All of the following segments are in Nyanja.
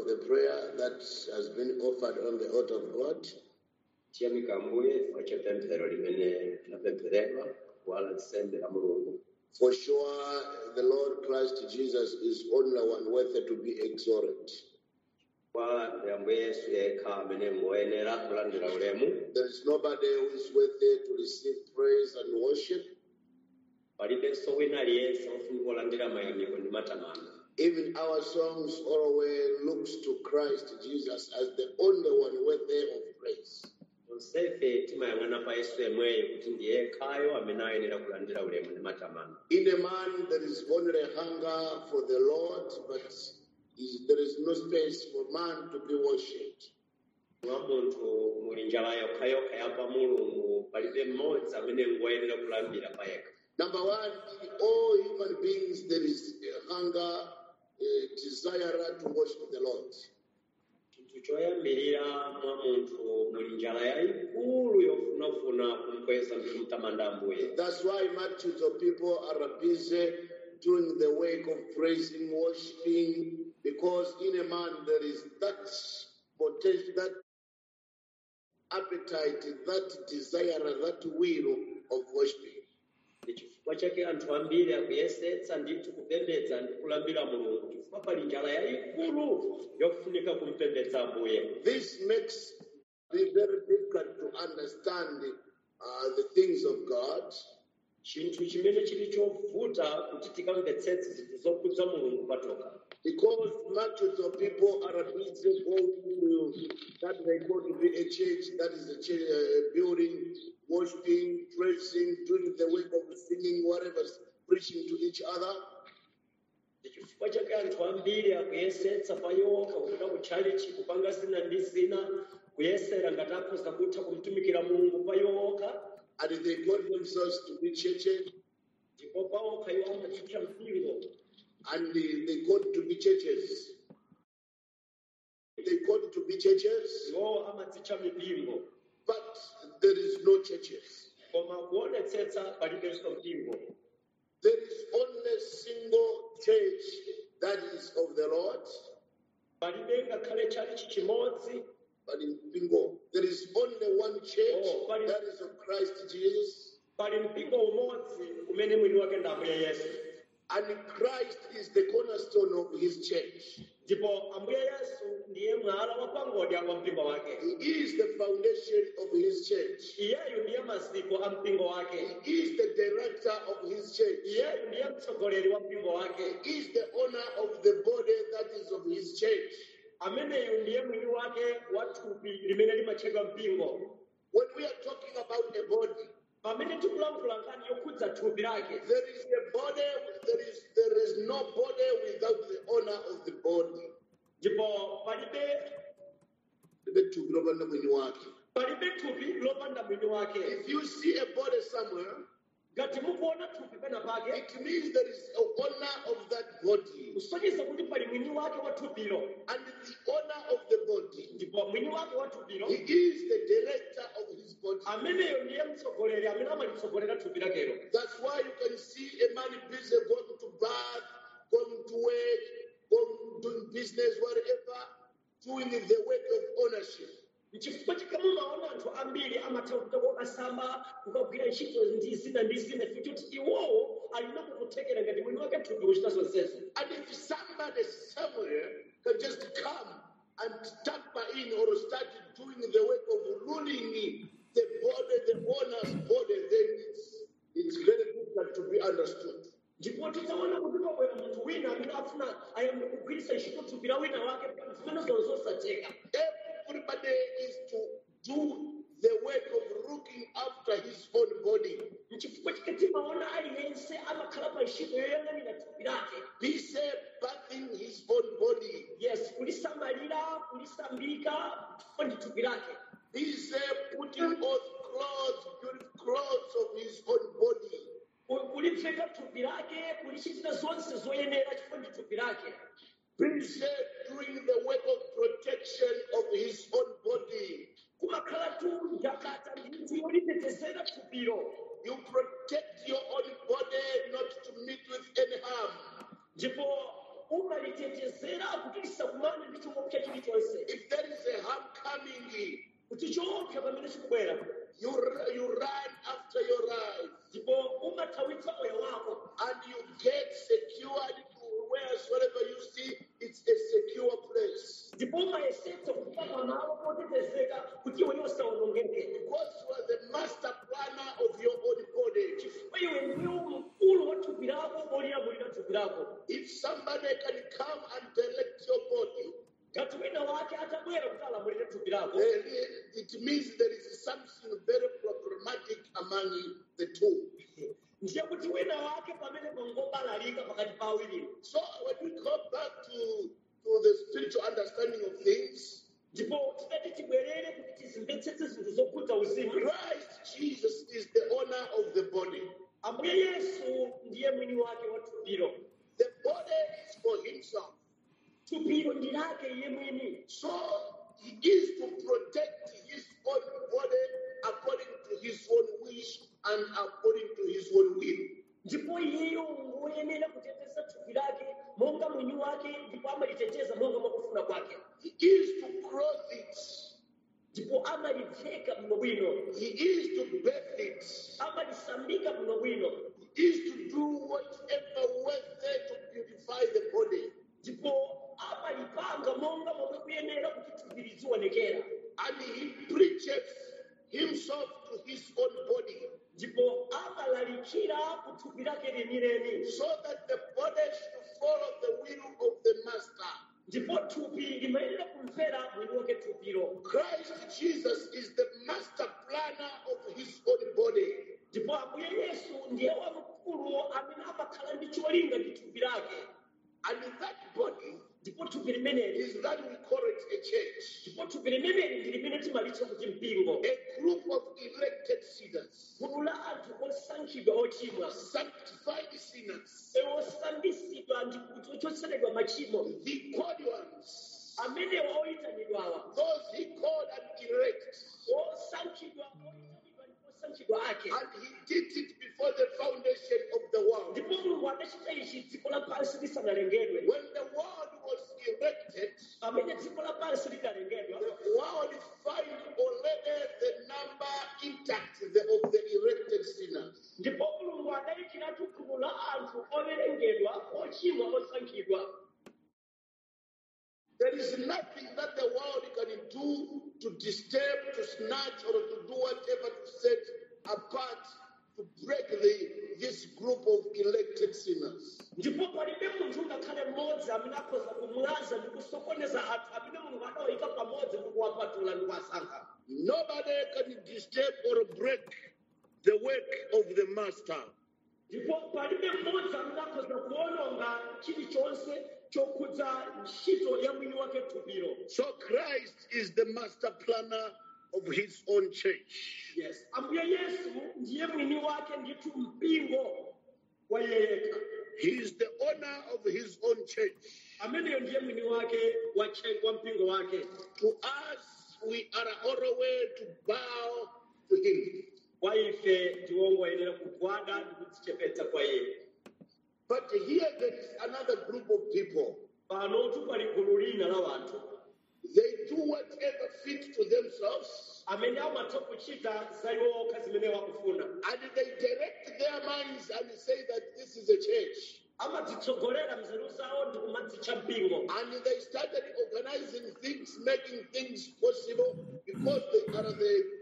of the prayer that has been offered on the altar of God. For sure, the Lord Christ Jesus is only one worthy to be exalted. There is nobody who is worthy to receive praise and worship. Even our songs always looks to Christ Jesus as the only one worthy of praise. In a man there is only hunger for the Lord, but there is no space for man to be worshipped. Number one, in all human beings there is a hunger, a desire to worship the Lord. That's why multitudes of people are busy doing the work of praising, worshiping, because in a man there is that potential, that appetite, that desire, that will of worshiping. This makes it very difficult to understand the things of God. Because multitudes of people are busy going to that they go to be a church, that is a church, building, worshiping, praising, doing the work of singing, whatever, preaching to each other. And they call themselves to be churches. And they call to be churches. They call to be churches. But there is no churches. There is only a single church that is of the Lord. But in Bingo, there is only one church that is of Christ Jesus. And Christ is the cornerstone of his church. He is the foundation of his church. He is the director of his church. He is the owner of the body that is of his church. When we are talking about a body, there is a body, there is no body without the owner of the body. If you see a body somewhere, it means there is an owner of that body. And the owner of the body, he is the director of his body. That's why you can see a man busy going to bath, going to work, going doing business, whatever, doing the work of ownership. And if somebody somewhere can just come and tamper in or start doing the work of ruling the body, the owner's body, then it's very difficult to be understood. Everybody is to do the work of looking after his own body. Busy bathing his own body. Yes, busy putting on clothes, good clothes of his own body. Busy doing the work of protection of his own body. You protect your own body not to meet with any harm. umalitetezera kuti lisakumane ndi chiopsa chilichonse. If there is a harm coming, Kuti choopsa pamene chikubwera, you run after your life ndipo umathawitsa moyo wako, and you get secured to wheresoever you see it's a secure place. ndipo umayesetsa kupata malo potetezeka kuti iwe usawonongeke. Because you are the master planner of your own body. Chifukwa iwe ndiwe mkulu wa thupi lako, olamulira thupi lako. If somebody can come and direct your body, Ngati wina wake atabwera kuti alamulire thupi lako, it means there is something very problematic among the two. ndiye kuti wina wake pamene pangobalalika pakati pa awiriwo. So when we come back to the spiritual understanding of things, Ndipo tikati tibwerere kuti tizimvetsetse zinthu zokhudza uzimu. Christ Jesus is the owner of the body. Ambuye Yesu ndiye mwini wake wa thupilo. The body is for himself. Thupilo ndi lake iye mwini. So he is to protect his own body according to his own wish and according to his own will. Ndipo iyeyo ngoyenera kuteteza thupi lake monga mwini wake, ndipo amaliteteza monga mwakufuna kwake. He is to clothe it. Ndipo amaliveka bwinobwino, He is to bathe it. amalisambika bwinobwino, He is to do whatever was there to beautify the body. ndipo amalipanga monga momwe kuyenera kuti thupi lizionekera. And he preaches himself to his own body Ndipo amalalikira ku thupi lake lenileni, so that the body should follow the will of the master. ndipo thupi limayenera kumvera mwini wake thupilo. Christ Jesus is the master planner of his own body. Ndipo Ambuye Yesu ndiye wamkulu amene amakhala ndi cholinga ndi thupi lake. And that body Ndipo thupi limeneli, is that we call it a church. ndipo thupi limeneli ndi limene timalitcha kuti mpingo. A group of elected sinners, Gulu la anthu osankhidwa ochimwa, sanctified sinners, osambitsidwa ndi ochotseredwa machimo, the called ones, amene oyitanidwawa, those he called and elect. osankhidwa ndi osankhidwa ake. And he did it before the foundation of the world. Ndipo Mulungu adachita ichi dziko lapansi lisanalengedwe. When the world was erected, Pamene dziko lapansi lidalengedwa, the world find already the number intact of the erected sinners. ndipo Mulungu adayikiratu gulu la anthu owerengedwa, ochimwa, osankhidwa. There is nothing that the world can do to disturb, to snatch, or to do whatever to set apart to break this group of elected sinners. Ndipo palibe munthu ngakhale mmodzi amene akhoza kumwaza ndi kusokoneza anthu amene Mulungu adawayika pamodzi ndi kuwapatula ndi kuwasankha. Nobody can disturb or break the work of the master. Ndipo palibe mmodzi amene akhoza kuwononga chilichonse chokhudza ntchito ya mwini wake thupilo. So Christ is the master planner of his own church. Yes. Ambuye Yesu ndiye mwini wake ndithu mpingo wa yekha. He is the owner of his own church. Ameneyo ndiye mwini wake wa mpingo wake. To us, we are always to bow to him. Kwa ife ndiwongoyenera kugwada ndi kudzichepetsa kwa iye. But here there is another group of people. Panotu pali gulu lina la wanthu They do whatever fits to themselves, amene amatha kuchita za iwo okha zimene wakufuna. and they direct their minds and say that this is a church. Amadzitsogolera mzeru zawo ndi kumadzitcha mpingo. And they started organizing things, making things possible, because they are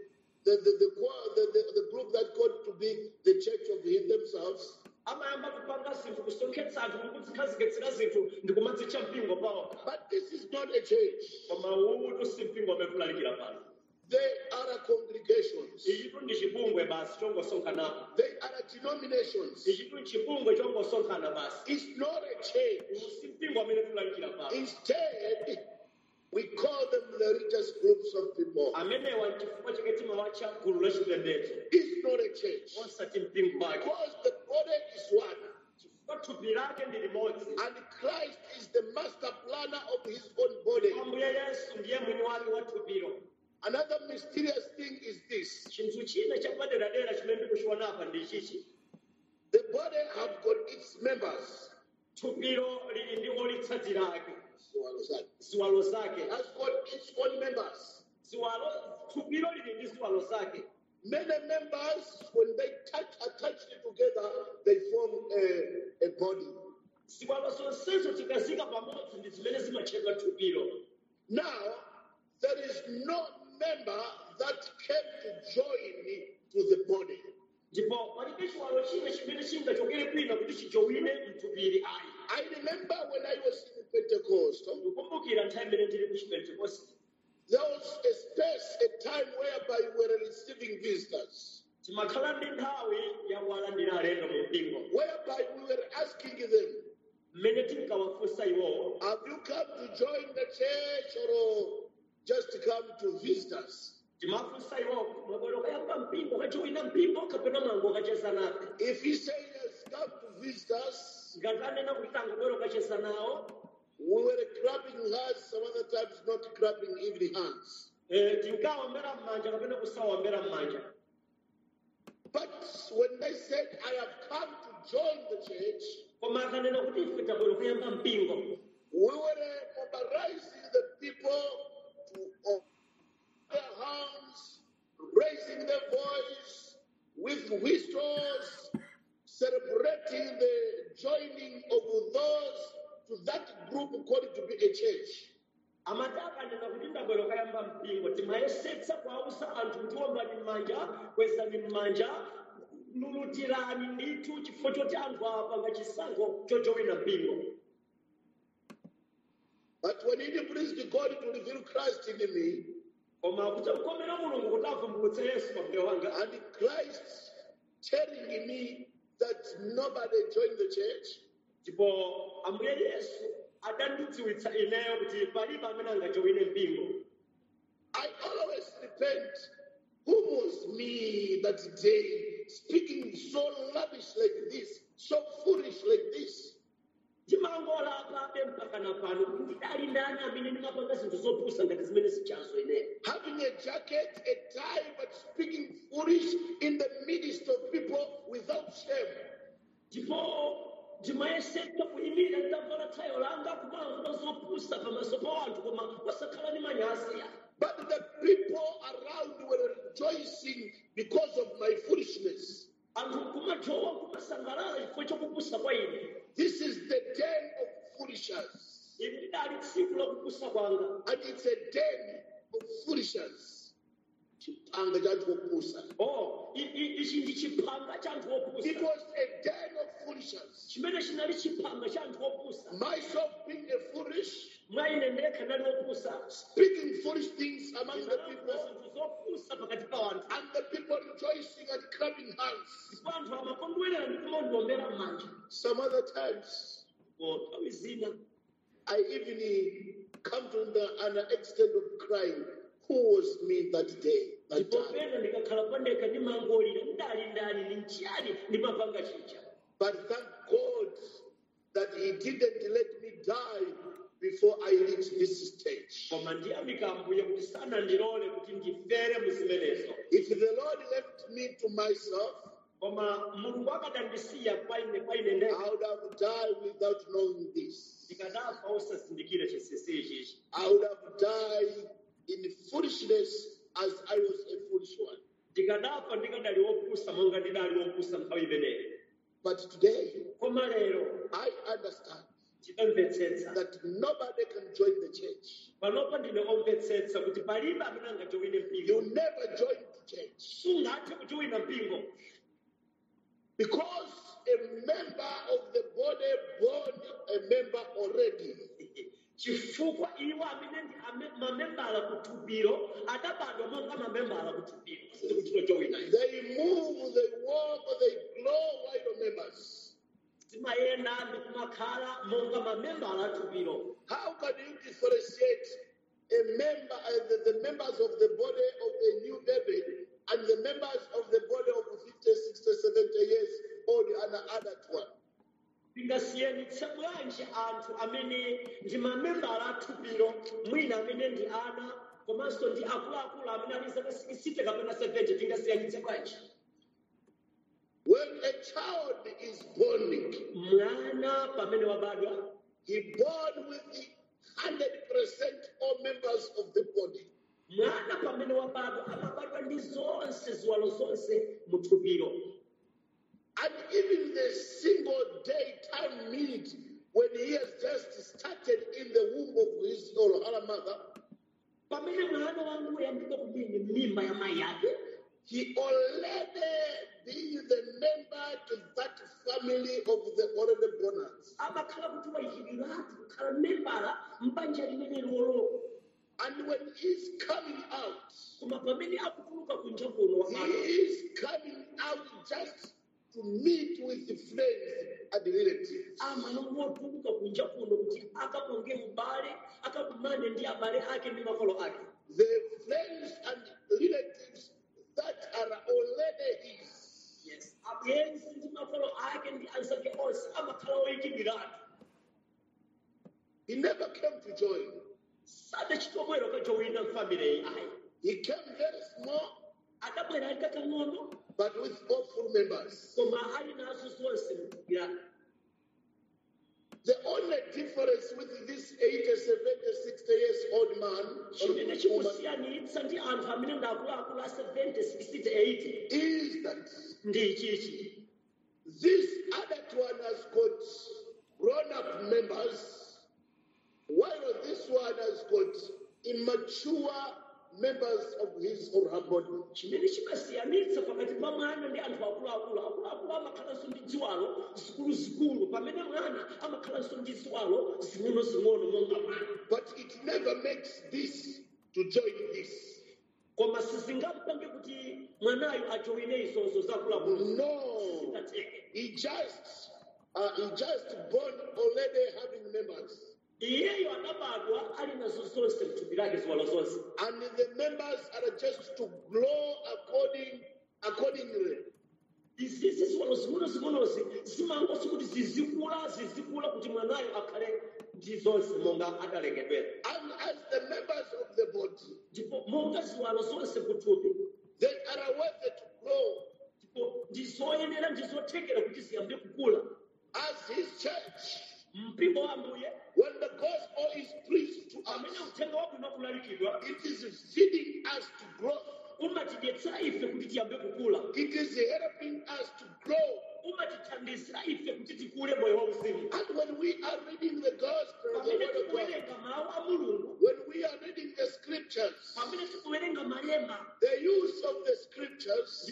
the group that got to be the church of him themselves. Amayamba kupanga zinthu, kusonkhetsa anthu ndi kudzikhazikitsira zinthu ndi kumadzitcha mpingo pawo. But this is not a church. Koma uwu si mpingo amene kulalikira pano. They are congregations. Ichitu ndi chibungwe basi chongosonkhanapo. They are denominations. Ichitu chibungwe chongosonkhana basi. It's not a church. Si mpingo amene kulalikira pano. Instead, we call them the religious groups of people. Amenewa n'chifukwa chake timawatcha gulu la chipembedzo. It's not a church. Osati mpingo wake. Because the body is one. Chifukwa thupi lake ndi limodzi. And Christ is the master planner of his own body. Ambuye Yesu ndiye mwini wake wa thupilo. Another mysterious thing is this. Chinthu china chapaderadera chimene ndikuchiona apa ndi chichi. The body have got its members. thupilo lili ndi olitsatira ake Ziwalo zake. ziwalo zake It has got its own members. ziwalo thupilo lili ndi ziwalo zake. Many members, when they attach it together, they form a body. ziwalo zonsezo zikazika pamodzi ndi zimene zimatchedwa thupilo. Now, there is no member that came to join to the body. Ndipo palibe chiwalo china chimene chingachokere kwina kuti chijowine mthupili ayi. I remember when I was in Pentecost, ndikumbukira nthawi imene ndili ku chipentekoste there was a space, a time whereby we were receiving visitors, timakhala ndi nthawi yakuwalandira alendo mu mpingo whereby we were asking them, mmene tinkawafunsa iwowo, have you come to join the church or just come to visit us? timafunsa iwowo kuti mwabwera kuyamba mpingo kachiwina mpingo kapena mango kacheza nafe. If he says he has come to visit us, ngati anena kuti tangobwera kacheza nawo, we were clapping hands, some other times not clapping even hands. tinkawombera m'manja kapena kusawombera m'manja. But when they said, I have come to join the church, koma akanena kuti ife tabwera kuyamba mpingo, we were mobilizing the people to open their hands, raising their voice with whistles, celebrating the joining of those to that group called to be a church. amati akanena kuti ndabwera kuyamba mpingo, timayesetsa kuwauza anthu kuti wombani m'manja, kwezani m'manja, lulutirani ndithu chifukwa choti anthu apanga chisankho chojoyina mpingo. But when it pleased God to reveal Christ in me, koma kuchakomera mulungu kuti avumbulutse yesu pa moyo wanga, and Christ telling me that nobody joined the church, ndipo ambuye yesu adandidziwitsa ineyo kuti palibe amene angajoyine mpingo. I always repent. Who was me that day speaking so lavish like this, so foolish like this? ndimangolapa mpaka na pano kuti ndidali ndani amene ndimapanga zinthu zopusa ngati zimene zichazo ineyo. Having a jacket, a tie, but speaking foolish in the midst of people without shame. ndipo ndimayesetsa kuyimirira nditavala thayo langa kumalankhula zopusa pamaso pa anthu koma osakhala ndi manyazi. But the people around were rejoicing because of my foolishness. anthu kumajowa kumasangalala chifukwa chokupusa kwa ine. This is the den of foolishness. ine lidali tsiku lakupusa kwanga. And it's a den of foolishness. Chipanga cha kupusa. ichi ndi chipanga cha anthu opusa. It was a den of foolishness. chimene chinali chipanga cha anthu opusa. Myself being a foolish, mwa ine ndekha ndali opusa. speaking foolish things among the people, zinthu zopusa pakati pa anthu. and the people rejoicing and clapping hands. ndipo anthu amakondwerera ndi kumandiwombera m'manja. Some other times, nthawi zina I even come to an extent of crying. Who was me that day, that ndipo time? pena ndikakhala pandekha ndimangolira ndali ndi nchiyani ndimapanga chicha. But thank God that He didn't let me die before I reached this stage. koma ndiyamika ambuye kuti sanandilole kuti ndifere mu zimenezo. If the Lord left me to myself, koma mulungu akadandisiya kwa ine I would have died without knowing this. ndikadafa osazindikira chinsinsi ichichi. I would have died in foolishness as I was a foolish one. ndikadafa ndikadali wopusa monga ndidali wopusa nthawi imeneyo. But today, koma lero I understand ndimvetsetsa that nobody can join the church. panopa ndine omvetsetsa kuti palibe amene angajoyine You mpingo. never join the church sungathe kujoyina mpingo because a member of the body born a member already. chifukwa iwo amene ndi mamembala kuthupiro adabadwa monga mamembala kuthupiro sikuchitojoyina. They move, they walk, they glow while members. timayenda ndi kumakhala monga mamembala athupiro. How can you differentiate a member, the members of the body of a new baby and the members of the body of 50, 60, 70 years old and an adult one? Tingasiyanitse bwanji anthu amene ndi mamembala athupiro mwina amene ndi ana komanso ndi akuluakulu amene ali zaka 60 kapena 70 tingasiyanitse bwanji. When a child is born, mwana pamene wabadwa he born with the 100% all members of the body. mwana pamene wabadwa amabadwa ndi zonse ziwalo zonse muthupiro. And even the single day, time, minute, when he has just started in the womb of his or her mother, pamene mwana wangu yambika kumene mimba ya mai yake he already being the member to that family of the already borners. amakhala kuti wayikidwiratu kukhala membala mbanja limene lolo. And when he's coming out, koma pamene akutuluka kunja kuno he wabadwa is coming out just to meet with the friends and relatives. amanongotuluka kunja kuno kuti akakonge ubale akakumane ndi abale ake ndi makolo ake. The friends and relatives that are already his. Yes. Abenzi ndi makolo ake ndi anzake onse amakhala oyikidwiratu. He never came to join. Sade chitobwero kajoyina family ayi. He came very small, Adabwera ali kakang'ono but with all full members. koma ali nazo zonse mukugwiratu. The only difference with this 80, 70, 60 years old man chimene or woman chikusiyanitsa ndi anthu amene ndaakuluakulu a 70 60 80 is that ndi ichichi. this other one has got grown-up members, while this one has got immature members of his or her body. chimene chimasiyanitsa pakati pa mwana ndi anthu akuluakulu amakhalanso ndi ziwalo zikuluzikulu pamene mwana amakhalanso ndi ziwalo zing'onozing'ono monga mwana. But it never makes this to join this. koma sizingampange kuti mwanayo ajoine izozo zakuluakulu. No, Sizingateke. he just born already having members, iyeyo adabadwa ali nazo zonse mthupi lake ziwalo zonse. and the members are just to grow accordingly. izizi ziwalo zing'onozing'onozi zimangosi kuti zizikula kuti mwanayo akhale ndi zonse monga adalengedwera. And as the members of the body, ndipo monga ziwalo zonse kuthupi they are worthy to grow ndipo ndizoyenera ndizothekera kuti ziyambe kukula. as his church. mpingo wa Ambuye When the gospel is preached to amene us, uthenga wabwino kulalikidwa it is feeding us to grow. umatidyetsa ife kuti tiyambe kukula. It is helping us to grow. umatithandizira ife kuti tikule moyo wauzimu. And when we are reading the gospel, the pamene word of God, tikuwerenga mawu a mulungu when we are reading the scriptures, pamene tikuwerenga malemba the use of the scriptures,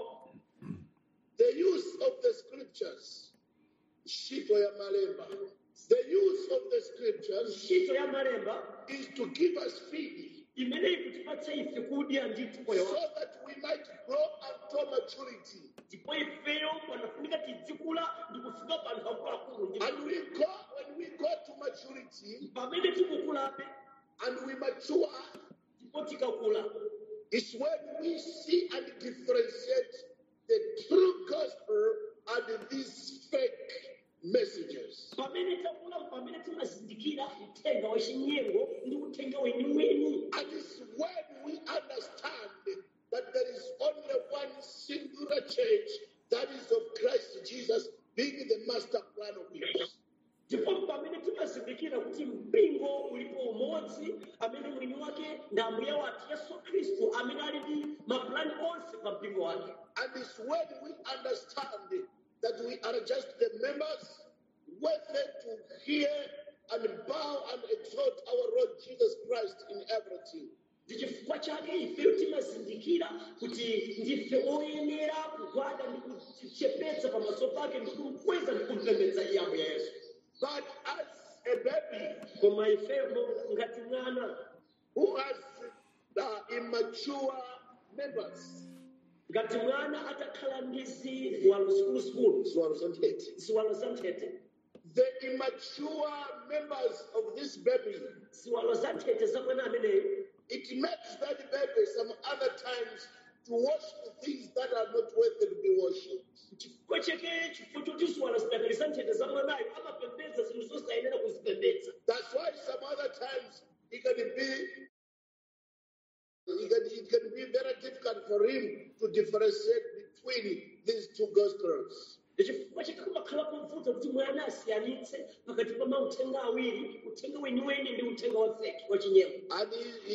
Shito ya malemba. The use of the scriptures ntchito ya malemba is to give us feed imene ikutipatsa ife kudya ndithu so moyo wa that we might grow unto maturity. ndipo ifeyo panafunika tizikula ndi kufika pa anthu akuluakulu. And when we go to maturity pamene tikukulabe and we mature, ndipo tikakula it's when we see and differentiate the true gospel and these fake messages. pamene takula pamene timazindikira uthenga wa chinyengo ndi uthenga weniweni. And it's when we understand that there is only one singular church, that is of Christ Jesus, being the master plan of it. ndipo pamene timazindikira kuti mpingo ulipo umodzi amene mwini wake ndi ambuye wathu yesu khristu amene ali ndi mapulani onse pa mpingo wake. And it's when we understand that we are just the members, worthy to hear and bow and exalt our Lord Jesus Christ in everything. ndi chifukwa chake ifeyo timazindikira kuti ndife oyenera kugwada ndi kuchepetsa pamaso pake ndi kumkweza ndi kumpembedza iye ambuye yesu. But as a baby koma ifeyo ngati mwana who has the immature members, ngati mwana atakhala ndi ziwalo zikuluzikulu ziwalo za nthete the immature members of this baby, ziwalo za nthete za mwana ameneyo it makes that baby some other times to wash the things that are not worthy to be washed. chifukwa chake chifukwa choti ziwalo zidakali za nthete za mwanayo amapembedza zinthu zosayenera kuzipembedza. That's why some other times it can be very difficult for him to differentiate between these two gospels. chifukwa chikumakhala kuvuta kuti mwana asiyanitse pakati pa mauthenga awiri, uthenga weniweni ndi uthenga wa fake wachinyengo. And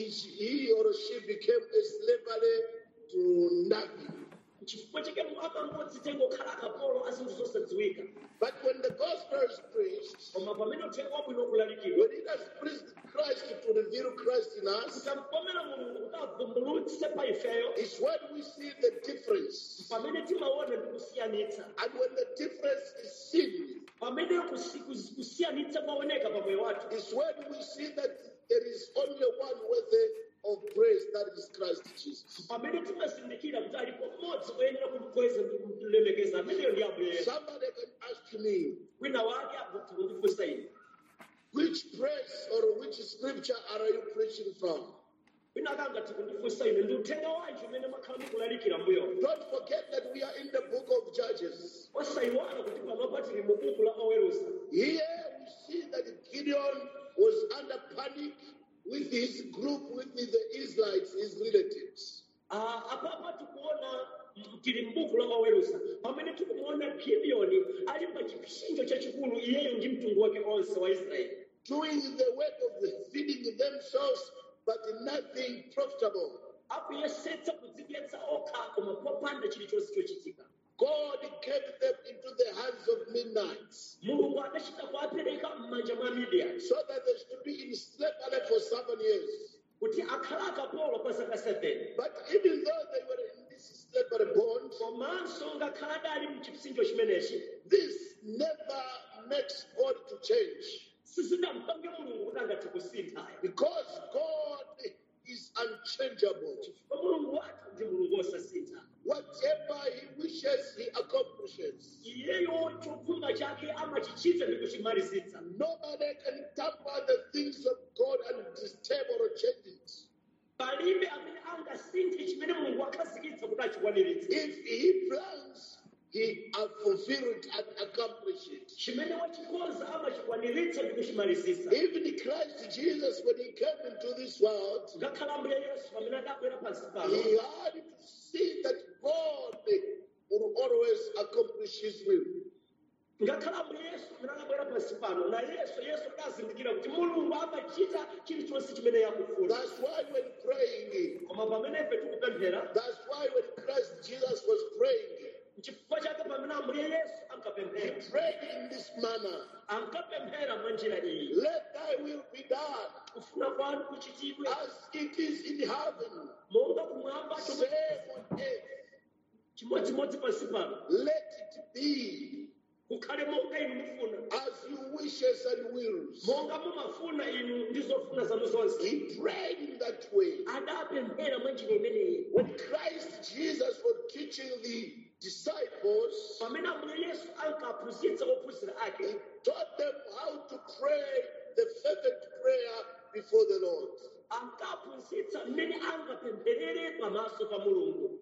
he or she became a slavery to nothing. Chifukwa chake akangodzitenga okhala akapolo a zinthu zosadziwika. But when the gospel is preached, Koma pamene uthenga wabwino ukulalikidwa, when it has preached Christ to reveal Christ in us, pamene Mulungu akuvumbulutse pa ifeyo, is when we see the difference. pamene timaona ndi kusiyanitsa. And when the difference is seen, Pamene kusiyanitsa kwaoneka pa moyo wathu, is when we see that there is only one worthy of praise, that is Christ Jesus. pamene timazindikira kuti alipo mmodzi oyenera kumukweza ndi kumulemekeza, ameneyo ndi Ambuye Yesu. Somebody can ask me, Wina wake akutha kundifunsa ine, which praise or which scripture are you preaching from? wina akangati kundifunsa ine, ndi uthenga wanji umene makhala mukulalikira mbuyo? Don't forget that we are in the book of Judges. Osayiwala kuti panopa tili mu buku la oweruza. Here we see that Gideon was under panic with his group, with the Israelites, his relatives. Apapa tikuona tili mbuku la oweruza, pamene tikumuona Gideoni ali pa chipsinjo chachikulu, iyeyo ndi mtundu wake onse wa Israeli, Doing the work of feeding themselves, but nothing profitable. akuyesetsa kudzidyetsa okha koma popanda chilichonse chochitika. God gave them into the hands of Midianites, Mulungu adachita kuwapereka m'manja mwa Midian so that they should be in slavery for 7 years. kuti akhala akapolo kwa zaka 7. But even though they were in this slavery bond, Komanso ngakhala adali mu chipsinjo chimenechi, this never makes God to change, sizidampange Mulungu kuti angathe kusintha, because God is unchangeable. chifukwa Mulungu wathu ndi Mulungu wosasintha. Whatever he wishes, he accomplishes. Iyeyo chokhumba chake amachichita ndi kuchimalizitsa. Nobody can tamper the things of God and disturb or change it. Palibe amene angasinthe chimene Mulungu akhazikitsa kuti achikwaniritse. If he plans, he fulfill it and accomplish it. Chimene wachikonza amachikwaniritsa ndi kuchimalizitsa. Even Christ Jesus, when he came into this world, Ngakhala Ambuye Yesu pamene adabwera pansi pano, he had to see that God will always accomplish his will. ngakhala Ambuye Yesu pamene adabwera pansi pano, na Yesu adazindikira kuti Mulungu amachita chilichonse chimene yakufuna. That's why when praying, Koma pamene ife tikupemphera, that's why when Christ Jesus was praying, chifukwa chake pamene Ambuye Yesu he ankapemphera, prayed in this manner. ankapemphera mwa njira iyi: Let thy will be done, kufuna kwanu kuchitidwe as it is in heaven, monga kumwamba same on earth. chimodzimodzi pansi pano. Let it be Kukhale monga inu mufuna, as you wishes and wills. monga mumafuna inu ndi zofuna zanu zonse. He prayed in that way. Adapemphera mwa njira imeneyi. When Christ Jesus was teaching the disciples, Pamene Ambuye Yesu ankaphunzitsa ophunzira he ake, taught them how to pray the fervent prayer before the Lord. ankaphunzitsa mmene angapempherere pamaso pa Mulungu.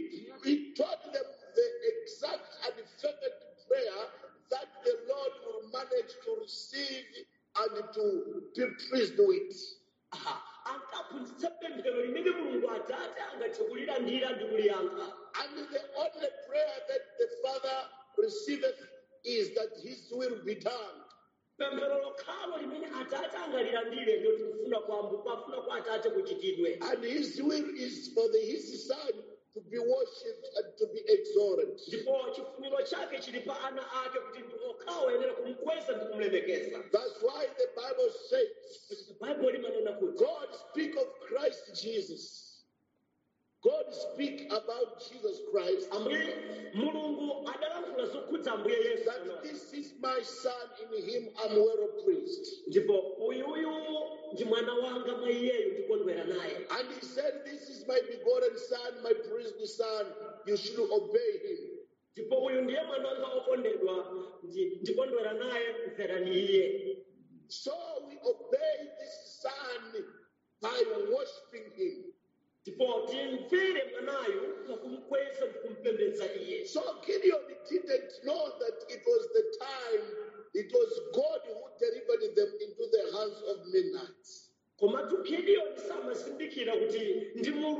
He taught them the exact and fervent prayer that the Lord will manage to receive and to be pleased with. Ankaphunzitsa pemphero limene Mulungu Atate angathe kulilandira ndi kuliyankha. And the only prayer that the Father receiveth is that his will be done. Pemphero lokhalo limene Atate angalilandire ndoti pafuna kwa Atate kuchitidwe. And his will is for his Son to be worshipped and to be exalted. Ndipo chifuniro chake chili pa ana ake kuti ndi okhawo ayenera kumukweza ndi kumulemekeza. That's why the Bible says, Baibulo limanena kuti God speak of Christ Jesus. God speak about Jesus Christ, Ambuye Mulungu adalankhula zokhudza Ambuye Yesu, that this is my Son, in him I'm well pleased. ndipo uyuyu ndi mwana wanga mwa iyeyu ndikondwera naye. And he said, this is my begotten Son, my praised Son, you should obey him. Ndipo uyu ndiye mwana wanga okondedwa, ndikondwera naye, mverani iye. So we obey this Son by worshiping him. Ndipo timvere mwanayu pakumukweza ndi kumupembedza iye. So Gideon didn't know that it was the time, it was God who delivered them into the hands of Midianites. Komatu Gideoni samazindikira kuti ndi Mulungu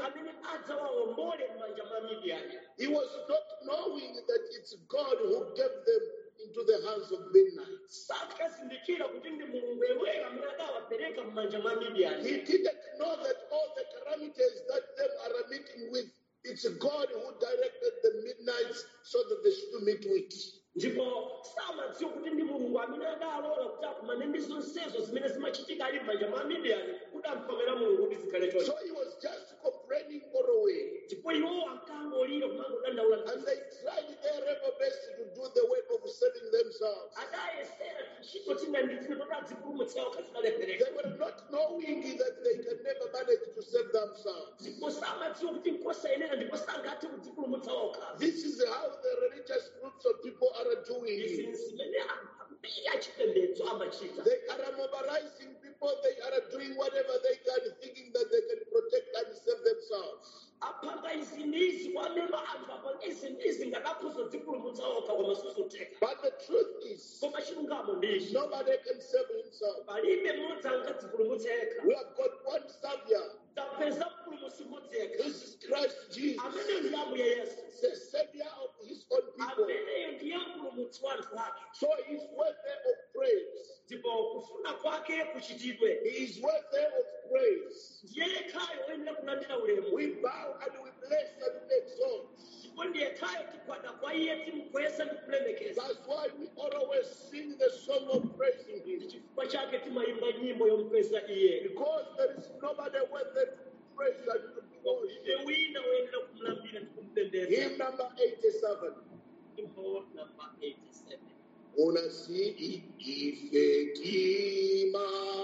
amene adzawawombole m'manja mwa Midiyani. He was not knowing that it's God who gave them into the hands of Midianites. Sankazindikira kuti ndi Mulungu yemweyo amene adawapereka m'manja mwa Midiyani. He didn't know that all the calamities that them are meeting with, it's God who directed the Midianites so that they should meet with. Ndipo samadziwa kuti ndi Mulungu amene adalola kuti akumane ndi zonsezo zimene zimachitika ali m'manja mwa Midiyani kudampamera Mulungu kuti zikhale choncho. So he was just complaining all the way. Ndipo iwo ankangolira kumangodandaula. And they tried their level best to do the work of saving themselves. Adayesera ntchito tina ndi tina kuti adzipulumutsawo kazikalepereka. They were not knowing that they can never manage to save themselves. Ndipo samadziwa kuti nkosayenera ndipo sangathe kudzipulumutsawo kazi. This is how the religious groups of people are doing. Izi zimene ambiri achipembedzo amachita. They are mobilizing people, they are doing whatever they can, thinking that they can protect and save themselves. Apanga izinizi kwamema anthu apanga izinizi ngakaphuza dzipulumutsawo koma susuteka. But the truth is, Koma chilungamo ndichi. nobody can save himself. Palibe mmodzi angadzipulumutseka. We have got one Savior. Tapeza mpulumutsi mmodzi yekha. This is Christ Jesus, Amene ndi Ambuye Yesu. the Savior of his own people. Ameneyo ndiye mpulumutsi wa anthu ake. So he's worthy of praise. Ndipo kufuna kwake kuchitidwe. He is worthy of praise. Ndiye yekhayo woyenera kulandira ulemu. We bow and we bless and we exalt. Ndipo ndiye yekhayo tikwada kwa iye timukweza ndi kulemekeza. That's why we always sing the song of praising him. Chifukwa chake timayimba nyimbo yomukweza iye. Because there is nobody worthy to praise and to be worshipped. Iye wina woyenera kumulambira ndi kumupembedza. Hymn number 87. Nyimbo namba 87. Unasi ifekima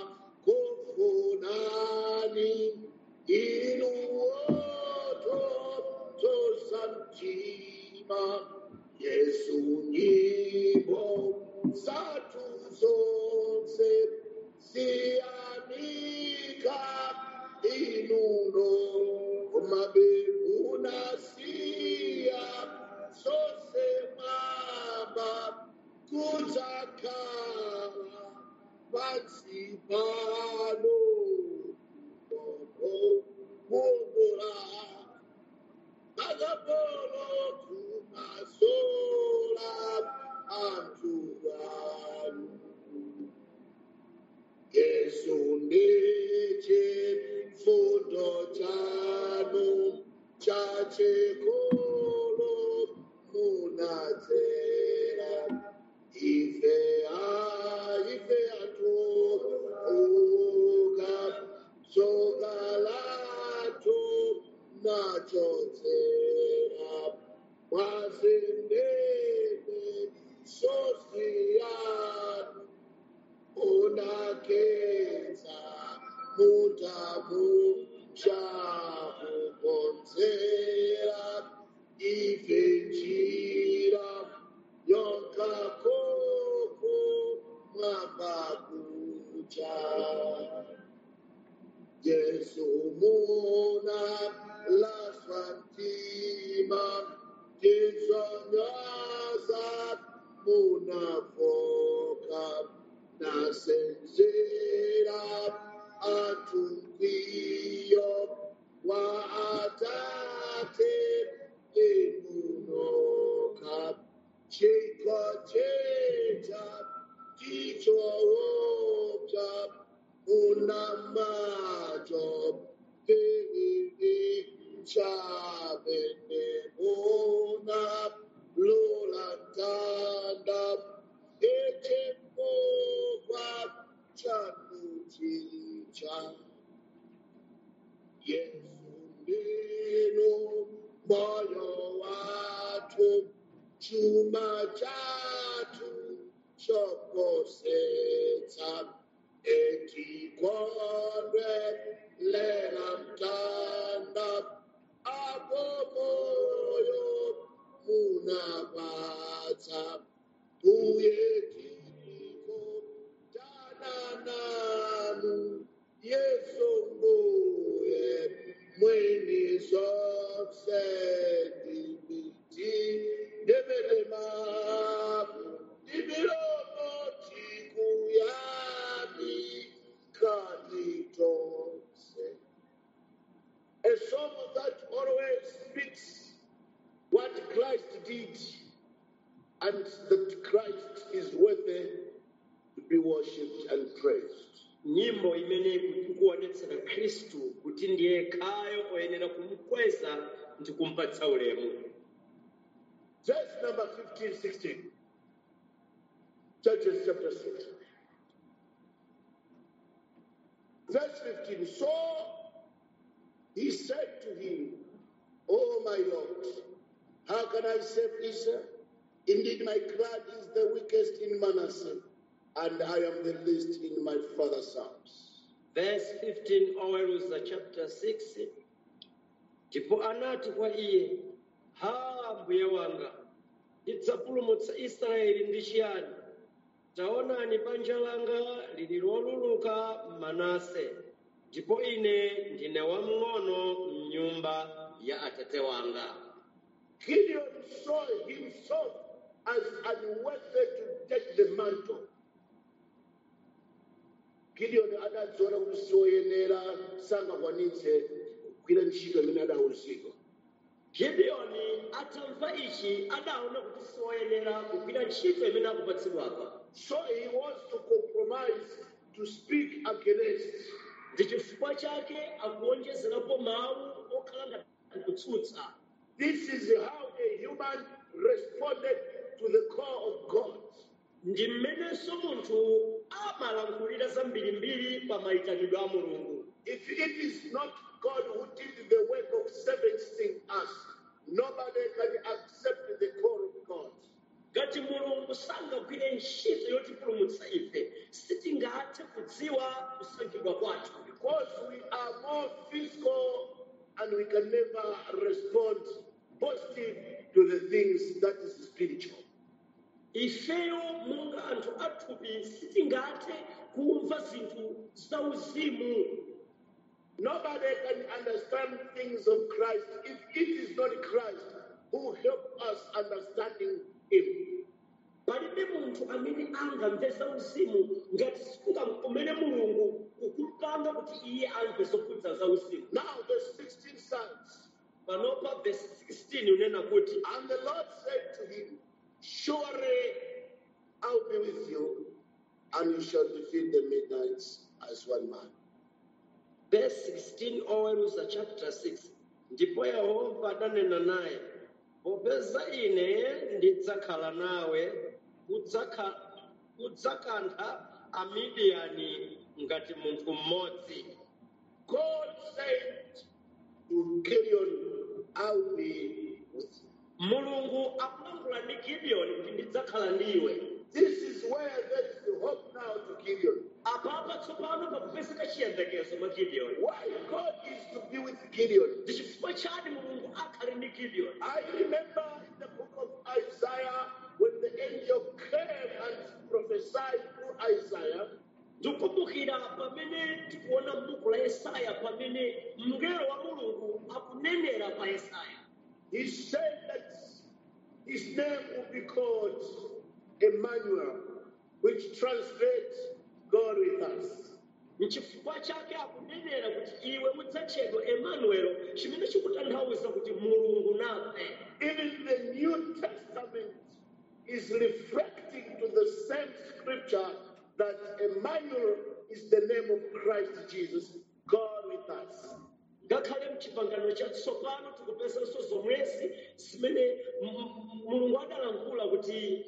kofunani inuoto tosantima Yesu nyimbo zatu zonse zianika inuno mabeguna sia sose mama kutakara pansi pano kumbura akapolo kumasola anthu anu Yesu ndiye chifundo chanu chachikulu munadzera ife atuka tsoka lathu nachodzera mwazindebe sosiyanu unakhetsa mutamu chakukonzera ife njira yonkakoko mwabakucha Yesu muna laswantima tizonyaza munafoka nasenzera atumkwiyo wa atate emunoka chikocheta tichoopya unamajo pehihi chabenebona lolatanda echepova chanuchicha Yesu ndino moyo watu chuma chatu chokosetsa etikondwe lera mtanda apo moyo munapatsa uyetiko tanananu Yesu mbuye mweni zonse ndibiti debelema dibilomo tikuyami kanitose. A song of feet, and that Christ is worthy to be worshipped and praised. nyimbo imene ikuonetsera khristu kuti ndiye khayo oyenera kumukweza ndi kumpatsa ulemu. Verse number 15, 16. Judges chapter 6. Verse 15. So he said to him, "Oh my Lord, how can I save Israel? Indeed, my clan is the weakest in Manasseh, and I am the least in my father's house." Verse 15 oweruza chapter 6. Ndipo anati kwa iye, ha mbuye wanga, ndidzapulumutsa Israeli ndi chiyani? Taonani banja langa lili loluluka Manase, ndipo ine ndine wamng'ono m'nyumba ya atate wanga. Gideon saw himself as unworthy to take the mantle. Gideon adadziona kuti sioyenera sangakwanitse kugwira ntchito imene adawuzidwa. Gideoni atamva ichi adaona kuti sioyenera kugwira ntchito imene akupatsidwapa. So he wants to compromise to speak against. Ndi chifukwa chake akuonjezerapo mawu okhala ngati kutsutsa. This is how a human responded to the call of God. Ndi mmenenso munthu amalankhulira zambirimbiri pa mayitanidwe a Mulungu. If it is not God who did the work of servicing us, nobody can accept the call of God. Ngati Mulungu sangagwire ntchito yotipulumutsa ife, sitingathe kudziwa kusankhidwa kwathu. Because we are more physical and we can never respond positive to the things that is spiritual. Ifeyo monga anthu athupi sitingathe kumva zinthu zauzimu. Nobody can understand things of Christ if it is not Christ who helped us understanding him. Palibe munthu amene angamve zauzimu ngati sikungamkomere Mulungu kukumpanga kuti iye amve zokhudza zauzimu. Now the 16 sons. Panopa verse 16 unena kuti, And the Lord said to him, "Surely I'll be with you, and you shall defeat the Midianites as one man." verse 16 oweruza chapter 6. Ndipo Yehova adanena naye, popeza ine ndidzakhala nawe, udzakantha Amidiyani ngati munthu mmodzi. God said to Gideon, "I'll be with you." Mulungu akulankhula ndi Gideoni kuti ndidzakhala ndiwe. This is where there is hope now to Gideon. Apapa tsopano pakupezeka chiyembekezo mwa Gideoni. Why God is to be with Gideon? Ndi chifukwa chani Mulungu akhale ndi Gideoni. I remember in the book of Isaiah when the angel came and prophesied through Isaiah. Ndikumbukira pamene tikuona m'buku la Yesaya pamene mngelo wa Mulungu akunenera pa Yesaya. He said that his name will be called Emmanuel, which translates God with us. N'chifukwa chake akunenera kuti iwe udzatchedwa Emmanuel, chimene chikutanthauza kuti Mulungu nafe. Even the New Testament is reflecting to the same scripture that Emmanuel is the name of Christ Jesus, God with us. Ngakhale m'chipangano chatsopano tikupezanso zomwezi zimene Mulungu adalankhula kuti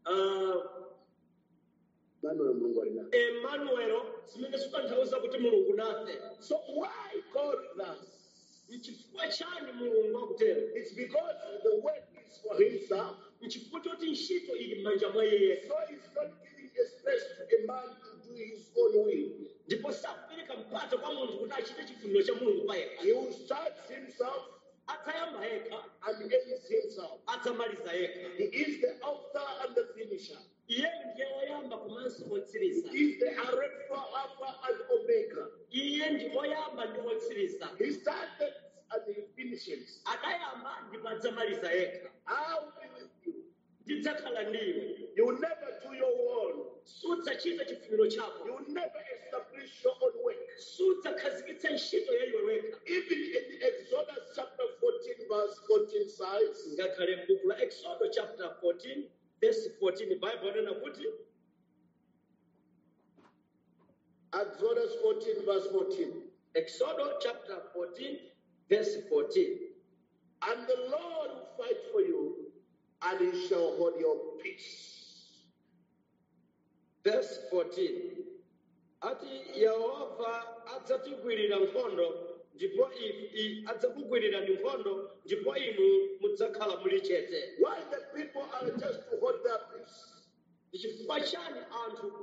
Emmanuel zimene zikutanthauza kuti Mulungu nafe. So why God with us? N'chifukwa chani Mulungu akutero? It's because the work is for himself. N'chifukwa choti ntchito ili m'manja mwa Iye. So he's not giving a space to a man to do his own will. Ndipo sakupereka mpata kwa munthu kuti achite chifuniro cha Mulungu pa yekha. He will start himself Adzayamba yekha, and ends himself. adzamaliza yekha. He is the author and the finisher. Iye ndiye woyamba komanso wotsiriza. He is the Alpha and Omega. Iye ndi woyamba ndi wotsiriza. He started and he finishes. Adayamba ndipo adzamaliza yekha. I will be with you. Ndidzakhala ndiwe. You will never do your own. Sudzachita chifuniro You chako. will never establish your own work. Sudzakhazikitsa ntchito ya iwe wekha. Even in Exodus chapter 14, verse 14 14 says, ngakhale m'buku la Exodo chapter 14 verse 14 Bible inena kuti Exodus 14 verse 14. Exodo chapter 14 verse 14. And the Lord will fight for you, and he shall hold your peace. Verse 14. Ati Yehova adzatigwirira nkhondo ndipo adzakugwirira nkhondo ndipo inu mudzakhala muli chete. Why the people are just to hold their peace? Chifukwa chani anthu